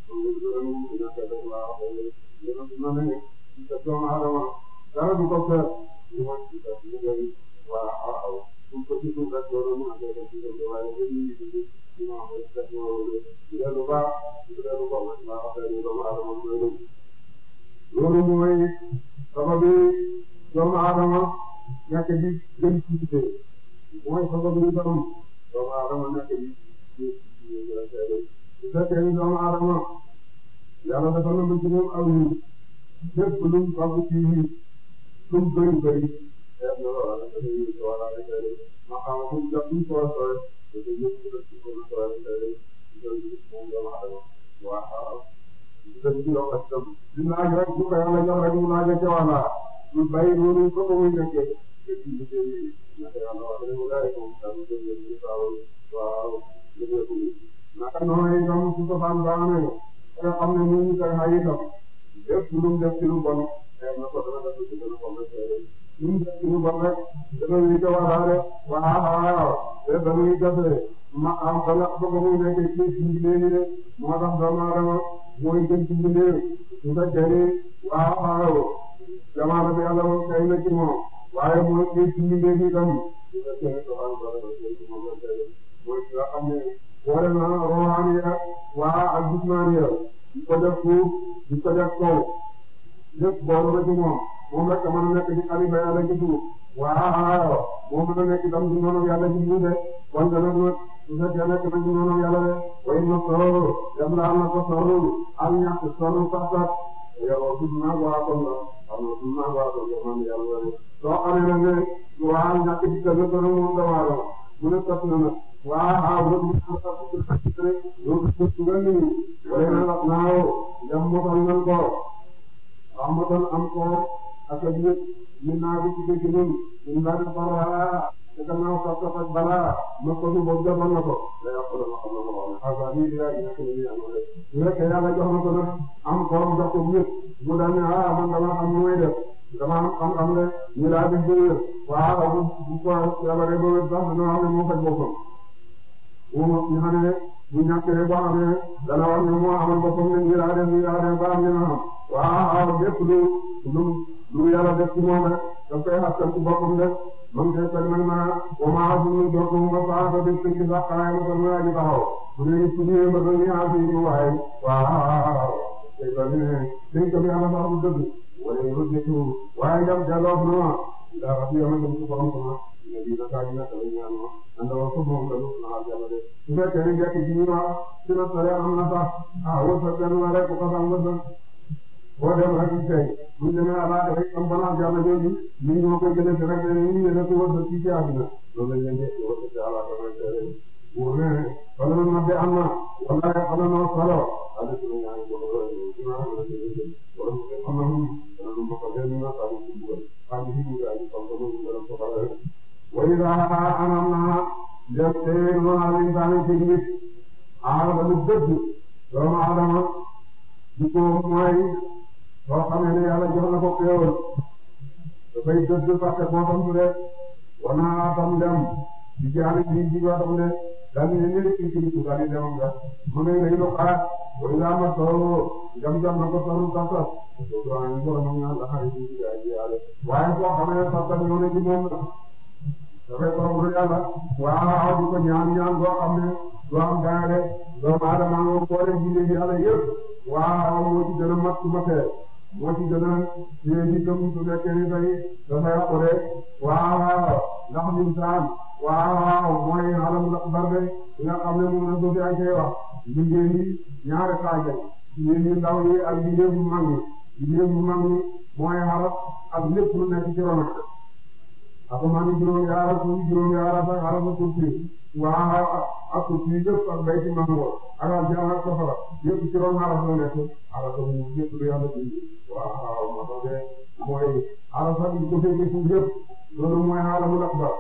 na ne te doomu aadama dara du ko feer ñu man ci ta ñu gën waa aw suñ ko ci suuf rek loolu mën a def ci dëgg waaye ba ñu ñu ñu am def lu baax lu delu ko nag laa waxee ni doomu aadama mooy dëgg loolu mooy sababu doomu aadama nekk di gën ci ci mooy sababu itam doomu aadama nekk di su fekkee ni doomu aadama yàlla dafa lënd ci moom aw yi lépp lu mu fàggu ci yi lu mu bëri bëri xeeb na loola rek dafay yëngu wala rek ma xam fu mu jot fu mu soor soor dafay yëngu ko ci ko soor rek moom doomu aadama waaw dëgg ci loxo itam di naaj rek bu ko yàlla jox rek mu naaj ca wàlla ñu bàyyi noonu ko ko muy nekkee te ci liggéey naka yàlla wax dëgg yàlla rek moom daal di jël ci waaw waaw liggéey ko naka noonu itam su ko faan ba amee nga xam ne ñu ñu koy xay itam lépp lu mu def ci lu bon xëy na ko dana def ci dana ko rek lu mu def ci lu bon rek dana ñu ca wàlla rek waaw waaw te dañuy jotee ma am ba nga ba ko muy nekkee ci ci liggéey de moo tax doomu aadama mooy gën ci mbindeef su fekkee ni waaw waaw jamono bi yàlla moom kay na ci moom waaye mooy gën ci mbindeef itam su fekkee ne soxal ba la ci moom la kay mooy nga xam ne boole na ruhaniya waa ak jismaniya di ko def suuf di ko def kaw lépp boole na ci moom moom rek mën a nekk di xalifa yàlla ci suuf waaw moom mën a nekk itam di noonu yàlla ci suuf de kon dana nag su fekkee nekk na ci noonu yàlla de way na solo dem la am na ko solo ak ñàkk solo sax sax yow tudd naa ko waakoon la xam nga tudd naa ko waakoon la man yàlla de soo xamee nag ne waa ñàkk ci kër ga moom damaa doon mu ne sot na nag waaw loolu loolu suuf nga nii wala na wax naaw dem motal nan ko wax motal am ko ak ak yëpp ñu naa bi ci dëgg ñun ñu daal di balaa te gannaaw sax sax ak balaa ma ko su boobu defoon na ko day wax dama xam na ma wax ne xasa nii yaa ngi nekk nii am rek su fekkee yàlla jox na ko nag am ko jox ko ñëpp mu daal ne ah man dama xam nu may def dama am xam-xam ne ñu daal di bëgg waaw bu bu ko yàlla rek ba wér sax dina wax ne moo faj boppam moom ñu xam ne bu ñàkkee boo xam ne dana wax ne moo amal boppam ne ñu daal def ñu daal def ba am ñu xam waaw lépp lu lu lu yàlla def ci moom rek daf koy xasal ci boppam rek man kay fekk nag naa au moins suñu jox ko nga saa ba ci sax xaay ma ko mën a ji taxaw bu ne su ñëwee ba ñu ñaar fi mu waaye waaw tey ba ñu ne dañ ko bi yàlla sax du dëgg wala ñu dëgg waaye dem jàlloo na ma daa wax yow nag ci borom sama ne dina kaa dina ka ñu ñaan ma anda wax ko moom la ñu na yàlla de su fekkee ne njëkk ji ñu wax ci na sa am na sax ah wërsëg benn la rek ko sax wërsëg boo dem rek ci tey buñ demee alaaka rek am balance yàlla jooju ñu ñoo koy gën a rek ñu ñu ne ko wërsëg ci ci àddina loolu lañ leen di wërsëg ci alaaka rek tey bu ne wala na be am na wala xala no solo ala ci ñaan ko ko ci na la ci wala am na lu mu ko dem na ta ci bu am ci bu ay ko ko mu ko ko bala wa ila anamna jate no halin tan ci nit ala ba lu dëgg doomu adama di ko mooy soo xamee ne yàlla jox na ko xéewal dafay dëgg parce que boo tam tu de wana tam dem di jaani di di tam de daal di ne ci ci ci daal di demam nga mu ne ngay do xaar wala nga ma soo jam jam na ko soo sa sa do an ko mo nga la xari di di ay yàlla waaye soo xamee ne sa sa ñoo ne ci moom dafay ko bu yàlla waaw di ko ñaan ñaan boo xam ne doo am gaare doomu aadama nga boole ji di yàlla yëpp waaw moo ci gën a mat su matee moo ci gën a yéen ci gëm su fekkee ni tey dafay xore waaw ndax insaan waaw mooy alamul akbar de nga xam ne moom la suufi ay koy wax liggéey yi ñaari xaaj liggéey yu ndaw yi ak liggéey bu mag yi liggéey bu mag yi mooy xarab ak lépp lu nekk ci ronam asamaan juróom yaara suuf juróom yaara sax xarab a suuf si waaw ak suuf si yëpp ak bay ci mango ak ak jaan ak safara yëpp ci ron xarab la nekk xarab a mu yëpp lu yàlla bind waaw ma tax de mooy xarab sax ko fekkee suuf yëpp loolu mooy alamul akbar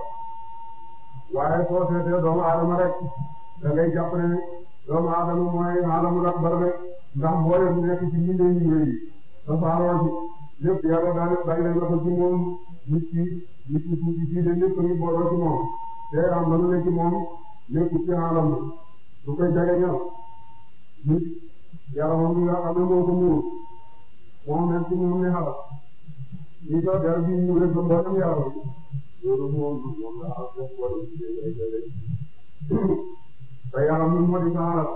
waaye soo seetee doomu aadama rek da ngay jàpp ne doomu aadama mooy alamul akbar rek ndax mboolem nekk ci mbindeef yi yi tasaaroo ci lépp yàlla daal bàyyi leen ko ci moom nit ki nit ki tuuti fii de lépp ngi booloo ci moom te am na lu ne ci moom lépp ci alam lu koy jegeñal nit yaramam bi nga xam ne moo ko muur moom mel ci moom ne xalaat li ko der bi ñu rek ba mboolem yaram loolu moom moom la am foofu wala ci ay jële te yaram bi moo di sa xalaat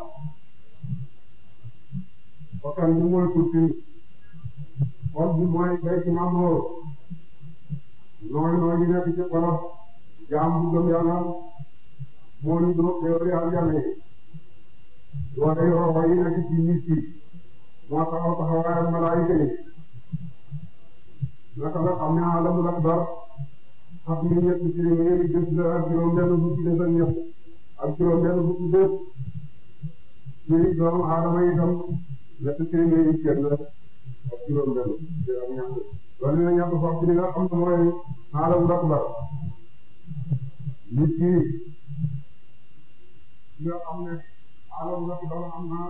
bakkan bi mooy tuuti xol bi mooy bay ci mamoor nooy nooy yi nekk ci xolof jaam bu gëm yàlla moo ñu doon xéewal aljanna yi doole roxo yi nekk ci nit ki moo taxaw taxawaayam malaayika yi naka nga xam ne alamul akbar ak li ñett ci téeméeri gis la ak juróom-benn fukki des ak ñett ak juróom-benn fukki des ci doomu aadama itam ñett téeméeri kenn la ak juróom-benn des ak ñett loolu la ñett foofu ci li nga xam ne mooy alamul akbar nit ki nga xam ne alamul akbar am na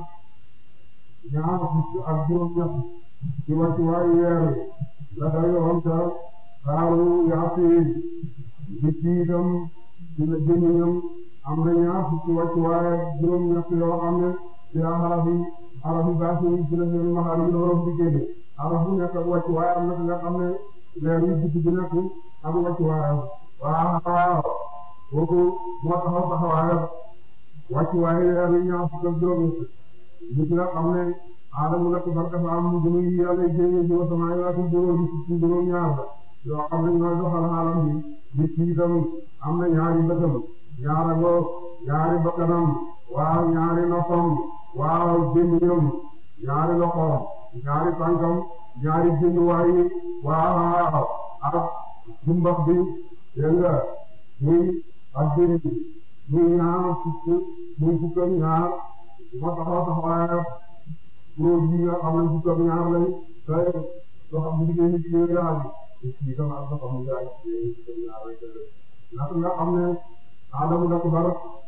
ñaar fukk ak juróom-ñett ci wàccuwaayu weer la day woon ca xaaru Yaasiin nit ki itam dina jëmiñam am na ñaar fukki wàccuwaay juróom-ñett yoo xam ne ci araf yi araf yi baasi yi ci la seen maxaar yi doon di génne araf bu nekk ak wàccuwaay am na nga xam ne leer yi guddi gi nekk ak wàccuwaayam waaw kooku moo taxaw taxawaayam wàccuwaay leer yi ñaar fukk ak juróom-ñett nit nga xam ne alamul akbar dafa am lu yi yàlla jéem ci wasamaay waa ci juróom ci juróom ñaar la yoo xam ne ñooy doxal alam bi nit ki itam am na ñaari bëtam ñaara ngoo ñaari bakkanam waaw ñaari noppam waaw gémmiñam ñaari loxoom ñaari tànkam ñaari jënduwaay waaw ak jumbax bi dégg nga muy ak jëri muy ñaar fukk muy fukk ak ñaar moo taxaw taxawaay produit yi nga xam ne fukk ak ñaar lañ te loo xam ne liggéey nit ñi daal di sama ak xam nga ay fukk ak ñaar rek naka nga xam ne alamul akbar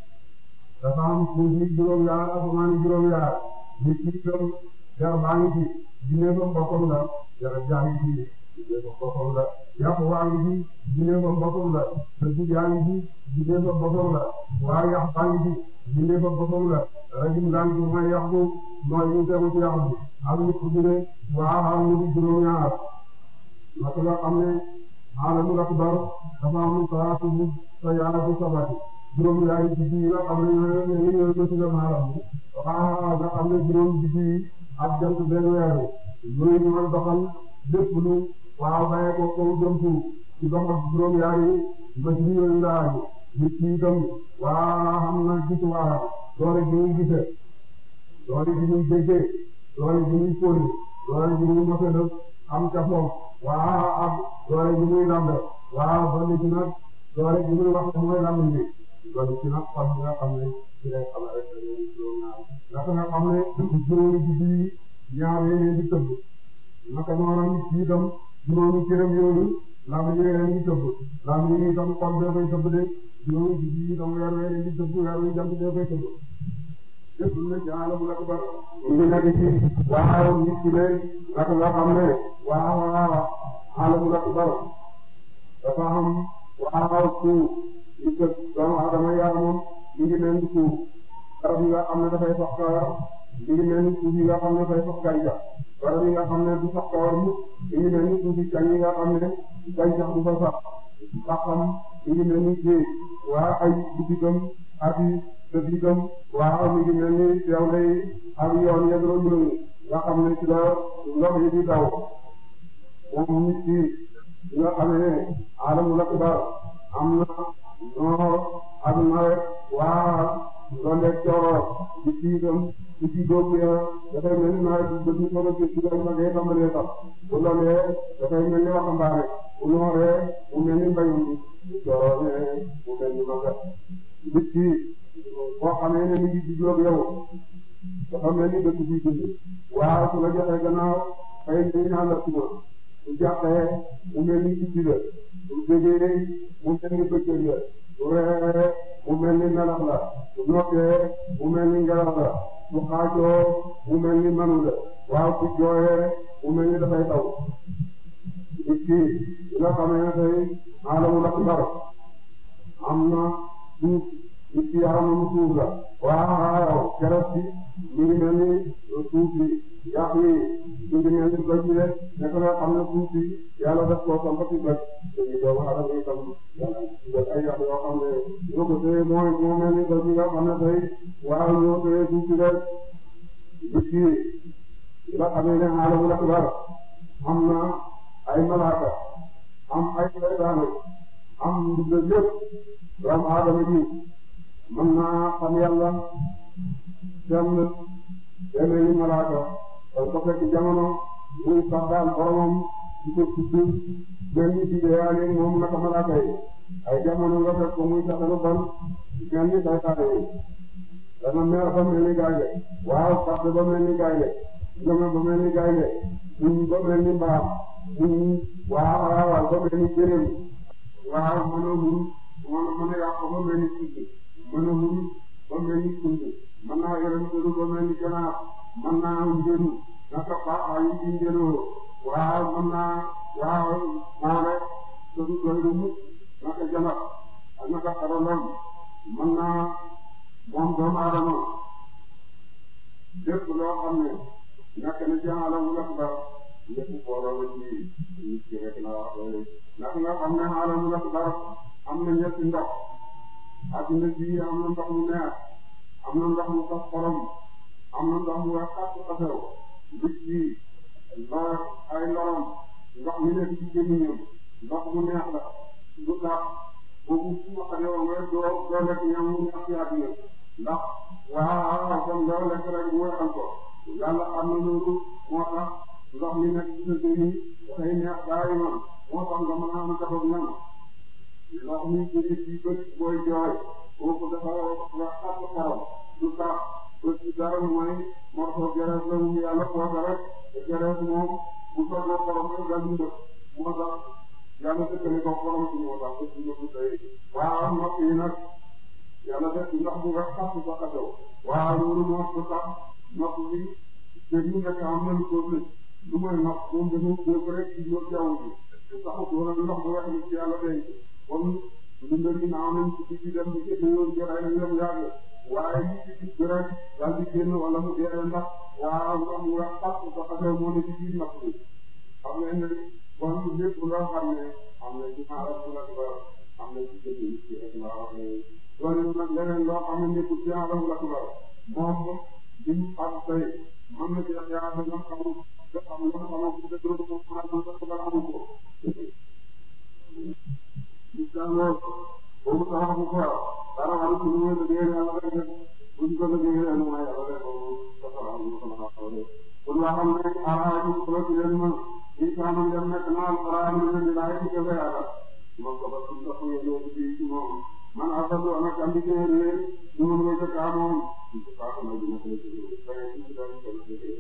dafa am produit juróom-ñaar asamaan juróom-ñaar nit ki itam jar baa ngi ci jinne fa boppam la jar jaa ngi ci jinne fa boppam la yàpp waa ngi ci jinne fa boppam la dëgg yaa ngi ci jinne fa boppam la waa yàpp baa ngi ci jinne fa boppam la rajim daan ci mooy yàpp mooy ñu tegu ci yàpp bi ak ñu ko jëlee waa xam ñu di juróom-ñaar naka nga xam ne alamul akbar dafa am salaatu bu sa yaatu sabati juróom yaay ci yi nga xam ne ñoo ñoo ñoo ñoo ci dem alam bi waaw nga xam ne juróom ci yi ak jant benn weer ñooy ñooy doxal lépp lu waaw bàyyee ko kaw jëm suuf ci doxal juróom yaay machine yooyu laaj nit ki itam waa xam na gis waa doole ji muy gisee doole ji muy déggee doole ji muy fóoni doole ji muy mose def am ca foofu waa ak doole ji muy lambe waa doole ji nag doole ji muy wax mooy lambe bi doole ji nag xam nga xam ne ci lay xam rek naka nga xam ne juróomi guddi yi ñaar yeneen di tëbb naka noonu nit ki itam juróomi cëram yooyu lambe yi yeneen di tëbb lambe yi itam xol bee koy tëbb de juróomi guddi yi itam weer yeneen di tëbb weer wi jant bee koy tëbb lépp lu ne ci alamul akbar ngi nekk ci waaw nit ki ne naka nga xam ne waaw waaw alamul akbar dafa am waaw suuf li ko doomu adama yaramam mi ngi mel ni suuf garab yi nga xam ne dafay sax kawar mi ngi mel ni suuf yi nga xam ne dafay sax gàncax garab yi nga xam ne du sax kawar mu mi ngi mel ni suuf yi cañ yi nga xam ne gàncax du fa sax saxam mi ngi mel ni géej waa ay butitam ak yi tëddikam waaw mi ngi mel ni yow day ak yoon ya doro juróomi nga xam ne ci la ndox yi di daw moom nit ki nga xam ne alamul akbar am na noor ak nawet waa looleeg cooroor ci ci itam ci ci doogu ya dafay mel ni nawet bi bët ñu soog a gis ci loolu nag day tàmbalee sax bu loolee dafay mel ni waxambaane bu nooree mu mel ni mbayum bu coorooree mu mel ni magat nit ki boo xamee ne mi ngi jubloog yow dafa mel ni dëkk bi dund waaw su la joxee gannaaw xëy na ñu naan la suba su jàppee mu mel ni guddi la su jógee mu mel ni bëccëg la su reeree mu mel ni melax la su noppee mu mel ni ngelaw la su xaajoo mu mel ni manu la waaw su jooyee mu mel ni dafay taw nit ki nga xamee ne tey alamul akbar am na suuf nit ki yaramam suuf la waaw keroog bi mi ngi mel ni suuf bi yàq yi mi ngi mel ni goj bi rek nekk nga xam ne suuf bi yàlla def koo samp ci goj dañuy doomu adama yi tam yàlla ay yàq yoo xam ne ñoo ko téye mooy moo mel ni goj bi nga xam ne tey waaw ñoo téye suuf bi rek nit ki nga xamee ne alamul akbar am na ay malaaka am ay saytaane am ndugg lépp doomu adama ji mën naa xam yàlla seen demee ni malaaka kon ko fekk jamono muy sax daal boromam di ko tudd mel ni ci yaale moom naka malaaka yi ay jamono nga fekk ko muy taxalu ban mel ni saytaane yi dana mer ba mel ni gaynde waaw fàtte ba mel ni gaynde jama ba mel ni gaynde muñ ba mel ni mbaam muñ waaw waaw ba mel ni jërëm waaw mën a muñ mën mën a yàq ba mel ni tudd mën a muñ ba mel ni tund mën naa yërëm tëru ba mel ni ganaar mën naa njëru naka paaxaa yi ci njëroo waaw mën naa waaw maale tëru doy lu mukk naka janax ak naka xaraloon mën naa moom doomu aadama lépp loo xam ne nekk na ci alamu akbar lépp booloo la ci nit ki rek la wax ndax nga xam ne alamu akbar am na ñetti ndox adduna bi am na ndox mu neex am na ndox mu saf xorom am na ndox mu wax xatt xasew nit ki lor ay lorom ndox mi nekk ci gémmiñam ndox mu neex la lu tax boobu su ma xamee woon nga doo doo lekk ñam mu neex ci àdduna ndax waaw kon doo lekk rek mu weexal ko yàlla xam na loolu moo tax ndox mi nekk ci sa gémmiñ dafay neex daay man moo tax nga mën a am taxaw ñam ndox mi jóge ci bët booy jooy kooku dafa wax xatt xorom lu tax bët ci dara mooy morso gerees la mu yàlla poose rek te gerees moom bu soobee xorom rek daal di def moo tax yàlla dëkkale ko xorom si moo tax bët bi nga tey waaw ndox yi nag yàlla def ndox bu nga xatt ba xatew waaw loolu moo ko tax ndox bi te ñu nekk am na lu ko lëj lu mooy ndox moom dañu dégg rek ci loolu jaww ji te taxut wala ndox bu weex ni ci yàlla denc kon dundal gi naaw nañ ci ci dem ci yoon joxe nañ dem yàgg waaye li ci gis rek daal di génn wala mu dee ndax waaw ndox mu wax sax ba xasee moo ne ci biir ndox mi xam ngeen ne kon lépp loo xam ne am na ci xaaral bu la tuba am na ci jënd yi ci rek la wax ne loolu nag leneen loo xam ne nekkul ci xaaral bu la tuba moom li mu xam tey mën na ci yaa da nga xamul nga xam nga xamoo bu dee doo ko xaaral bu la tuba amu ko Bismillah, boobu sax bu ko dara wàllu ci lu muy liggéey yàlla rek rek buñ ko liggéeyee lu may yàlla rek boobu dafa am lu ko mën a xoolee. kon waa xam ne araaju ko ci leen ma ci kaanu dem nekk na alquran ñu leen di laaj ci kese yàlla moom ko ba suñ ko fu yéen ci ci moom man afadu ana kam bi ci réer ñu mun ko ca kaa moom ci ko kaa na dina ko ci fay ci dañ ko liggéey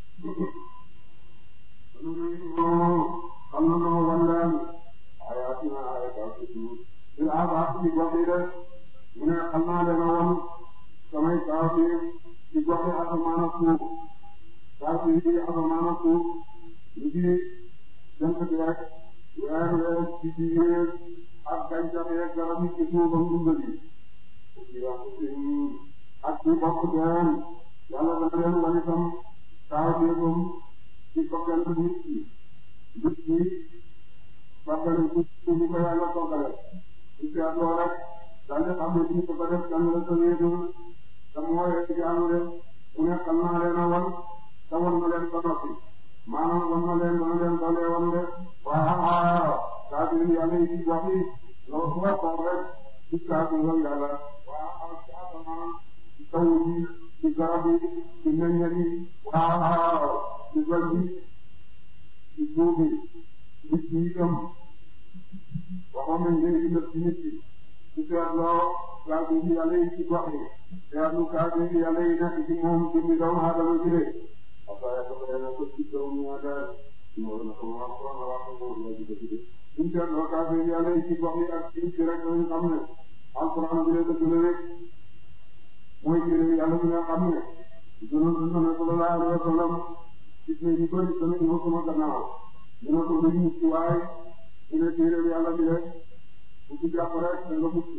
xam na no wandaan ayatina ayata ci il abaat ci gox yi de mu ne xam naa leen a woon samay kaafi ci gox yi asamaan ak suuf kaafi yi asamaan ak suuf ñu ngi jant bi rek weer weer ci ci yéeg ak gàncax yeeg garab yi ci suufam dundal yi ci wax ak ci bokk teen yàlla dana leen wan itam kaafeegum ci bokkal nit ki nit ki bokkal ci ñu ko yàlla bokkale ci seetloo rek daal di xam ne ñu ko ko def kan la sa wéetul te mooy jaamu de mu ne xam naa leen a wan te wan na leen ba noppi maanaam wan na leen dana leen dolee wan de waaw kaafir yàlla yi ci gox yi loolu bu ko rek ci kaafir yàlla waaw ci asamaan ci taw yi ci garab yi ci meññeet yi waaw ci gol bi ci suuf bi nit ki itam waxoon nañ léegi nag ci nit ki ci seetloo kaafir yàlla yi ci gox yi seetlu kaafir yàlla yi nekk ci moom jëmmi doomu aadama bi de après ko dana ko ci doomu aadama moo na ko wax ko na wax ko la ci dëgg de suñ seetloo kaafir yàlla yi ci gox yi ak ci ci rek dañu xam ne alquran bi dëgg la rek mooy téere yàlla bi nga xam ne gënoon na sallallahu alayhi wa sallam gis ne ñu bëri dana ñëw sama gannaaw dina ko lu mucc waaye ñu ne téere yàlla bi rek bu ci jàpp rek da nga mucc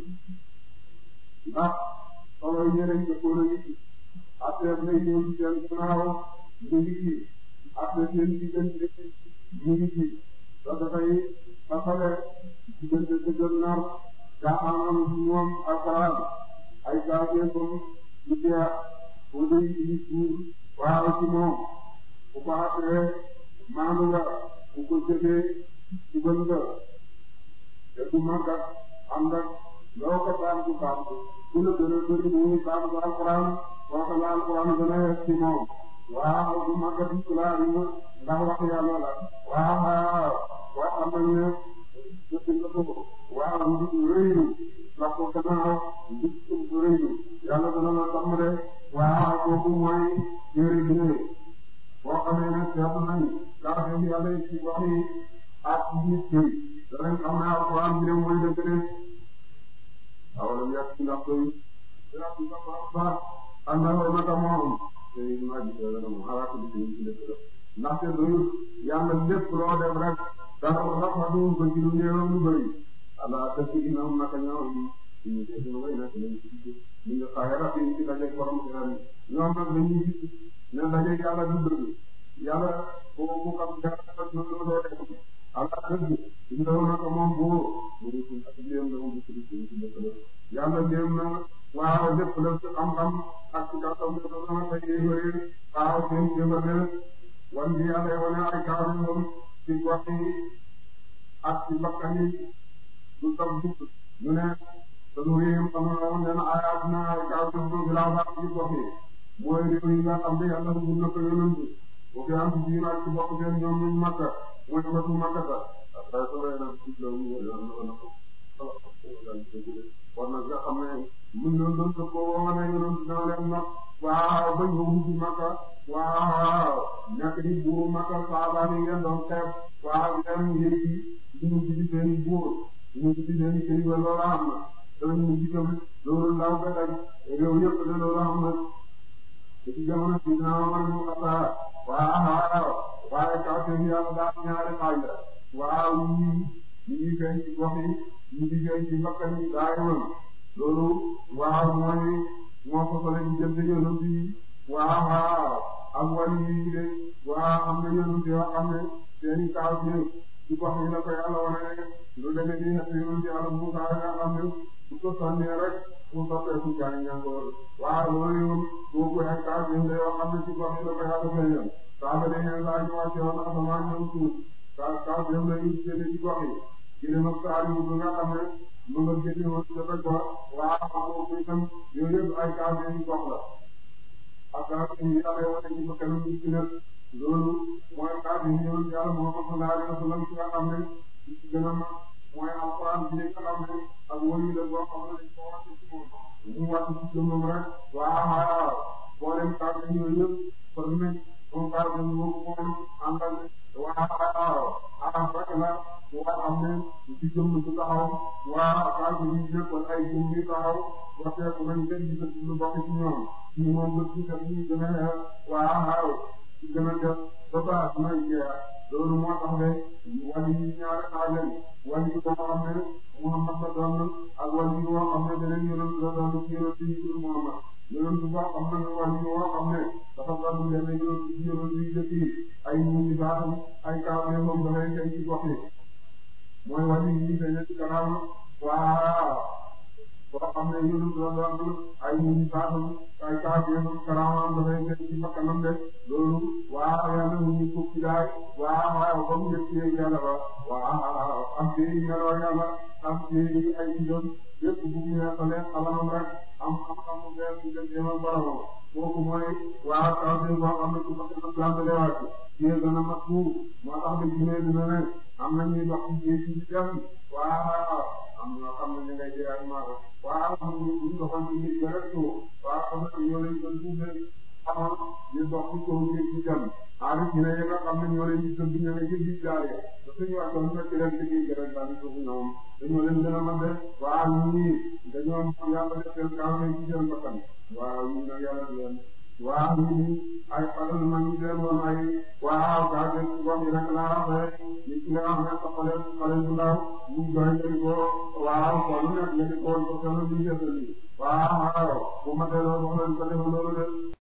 ndax solo yi ñeneen jëkkoon a ngi ci affaire lay ñëw ci seen gannaaw ñu ngi ci affaire seen diggante ñu ngi ci te dafay fasale diggante dëggal nar jaaxaanam ci moom alquran ay gaafee comme lu jeex boo day indi suur waaw ci moom bu ko xasee maandu nga bu ko jëfee dugal nga te du màggat ànd ak loo ko baam du baam ku la gën a bëri muy baam du alquran kooku la alquran gën a yegg ci moom waaw du màggat ci laa ndax wax yàlla la waaw waaw waaw xam nañu ne jënd ko waaw nit yu rëy ndax ko gannaaw nit yu rëy yàlla dana la sàmm de waaw kooku mooy téere bi ne boo xamee ne seetlu nañ daa fekk yàlla ci wax yi ak nit yi danañ xam ne alxuraan bi ne mooy dëgg de waaw la yàq ci ndax koy dara ci sa baax ànd ak naka moom te maa ngi koy dana mu xalaat bi ci ci dëgg la ndaxte doyul yàlla lépp loo def rek dara rafetlu ko ci lu néew lu bëri ala te ci ginnaaw naka ñoom ñu def ñu way nak ñu ci ñu nga xaaya rafi ci dajeeg borom ci ran ñoom nag dañuy gis ne dajeeg yàlla du dëgg yàlla ko ko xam dara ñu do do def ala dëgg ñu naka moom bu bu ci ak léem la mu ci ci ci dëgg la yàlla léem na waaw lépp la ci xam-xam ak ci kàttan bi ko sama tay yooyu waaw seen jëmbale wan bi yàlla wane ay kaaru moom ci gox yi ak ci bakkan yi du tax dugg ñu ne sunu réew xam nga woon ne ayaat na ay kaaru moom bi laa baax ci gox yi mooy réew yi nga xam ne yàlla bu na ko yonent bu fi am ci biir ak ci bokk seen ñoom ñu makka mooy watu makka ta après sore na ci la ñu yàlla na ko kon nag nga xam ne mun na doon ko ko wane yonent dina leen nag waaw bañ ko wuti makka waaw nekk di buuru makka saaba yi ngeen doon xeeb waaw ngeen yéegi ñu ci seen buur ñu ci seen kilifa loolu am na danañ mu jitam loolu law ba daj réew yëpp de loolu am na ci jamono bi dina war ñu xata waaw waaye kaw seen yàlla daal ñaari xaaj la waaw ñi ñi ngi feeñ ci gox yi ñi ngi feeñ ci bakkan yi daay woon loolu waaw mooy moo ko sole ñu jël yonent yi waaw waaw ak wàllu yi de waaw am na yonent yoo xam ne seeni kaaw ci ci gox yi la ko yàlla wane ne lu demee ni xet yonent yàlla Musa nga xam ne su ko sànnee rek mu soppeeku jaay ñangoor waaw loolu yoon boobu ay kaaw yi yoo xam ne ci gox yi la ko yàlla feeñal saa ba dee saa ñu wàcce woon asamaan ñëw suuf kaaw kaaw yi la ñu jële ci gox yi jële nag saa yu bu nga xam ne mu nga jële woon ca dëkk ba waaw boobu itam yooyu yëpp ay kaaw yi gox la ak kaaw yi yàlla wane ci bakkanam bi ci nekk loolu mooy kaaw yi ñëw yàlla Muhammad sallallahu alayhi wa sallam ci nga xam ne ci gën a mag mooy alquran bi nga xam ne ak wëyu la boo xam ne dañ ko wàcc ci moom mu wàcc ci jëmmam rek waaw boo dem kaaw yi yooyu yëpp kon ne moom kaaw yi moom moom àndal waaw araf rek la boo xam ne ci jëmm ci taxaw waaw kaaw yi yëpp ay jëmm yi taxaw waxee ko nañ gën di lu bokk ci ñoom ñu moom bët ci kat ñu gën a waaw ci gën a def ba baax mooy jeex loolu moo tax ne wàllu yi ñaari xaajal wàllu yi boo xam ne Muhammad la doon ak wàllu yi boo xam ne beneen yonent la doon ci yonent yi dul Muhammad yonent boo xam ne wàllu yi boo xam ne dafa doon benn yonent ci yonent yi dëkk yi ay ñuuni baaxam ay kaaw ne moom dafay kay ci gox yi mooy wàllu yi ñu feeñe ci kanam waaw boo xam ne yonent la doon ay ñuuni baaxam ay kaaw ne moom karamam dafay kay ci bakkanam de loolu waaw yàlla mu ngi ko ci daay waaw waaw ba mu njëkk yàlla ba waaw am ci meloo yàlla am ci ay yoon yëpp bu mu yeesalee xalamam rek am xam-xam bu bees ci dem ak boromam kooku mooy waaw kaw bi boo xam ne ci bakkanam lambale waat ci gën a mat fu moo tax ba jinee dina ne am na ñuy dox ci géej gi dem waaw am na xam ne ñu ngay jëy ak maaro waaw ñu ñu doxal ci géej gi rek waaw xam ne ñoo leen gën fuufee xamal ñu dox ci kaw géej gi dem aari ci ne nga xam ne ñoo leen di tëdd ñu ne ci biir jaaree parce que ñu waxoon fekk leen ci géej gi rek daal di foofu ñoom dañoo leen gën a mën de waaw ñii dañoo am yàlla def seen kaw ne ci seen bakkan waaw ñu nag yàlla di leen waaw ñii ay xalal mag ñu leen woon ay waaw gaa gën gox yi rek laa waxee nit ki nga xam ne sa xale xale bu ndaw ñu doy leen ko waaw kon nekk nga di kool ko seen li jëfali waaw waaw bu ma delloo wax leen ko def loolu de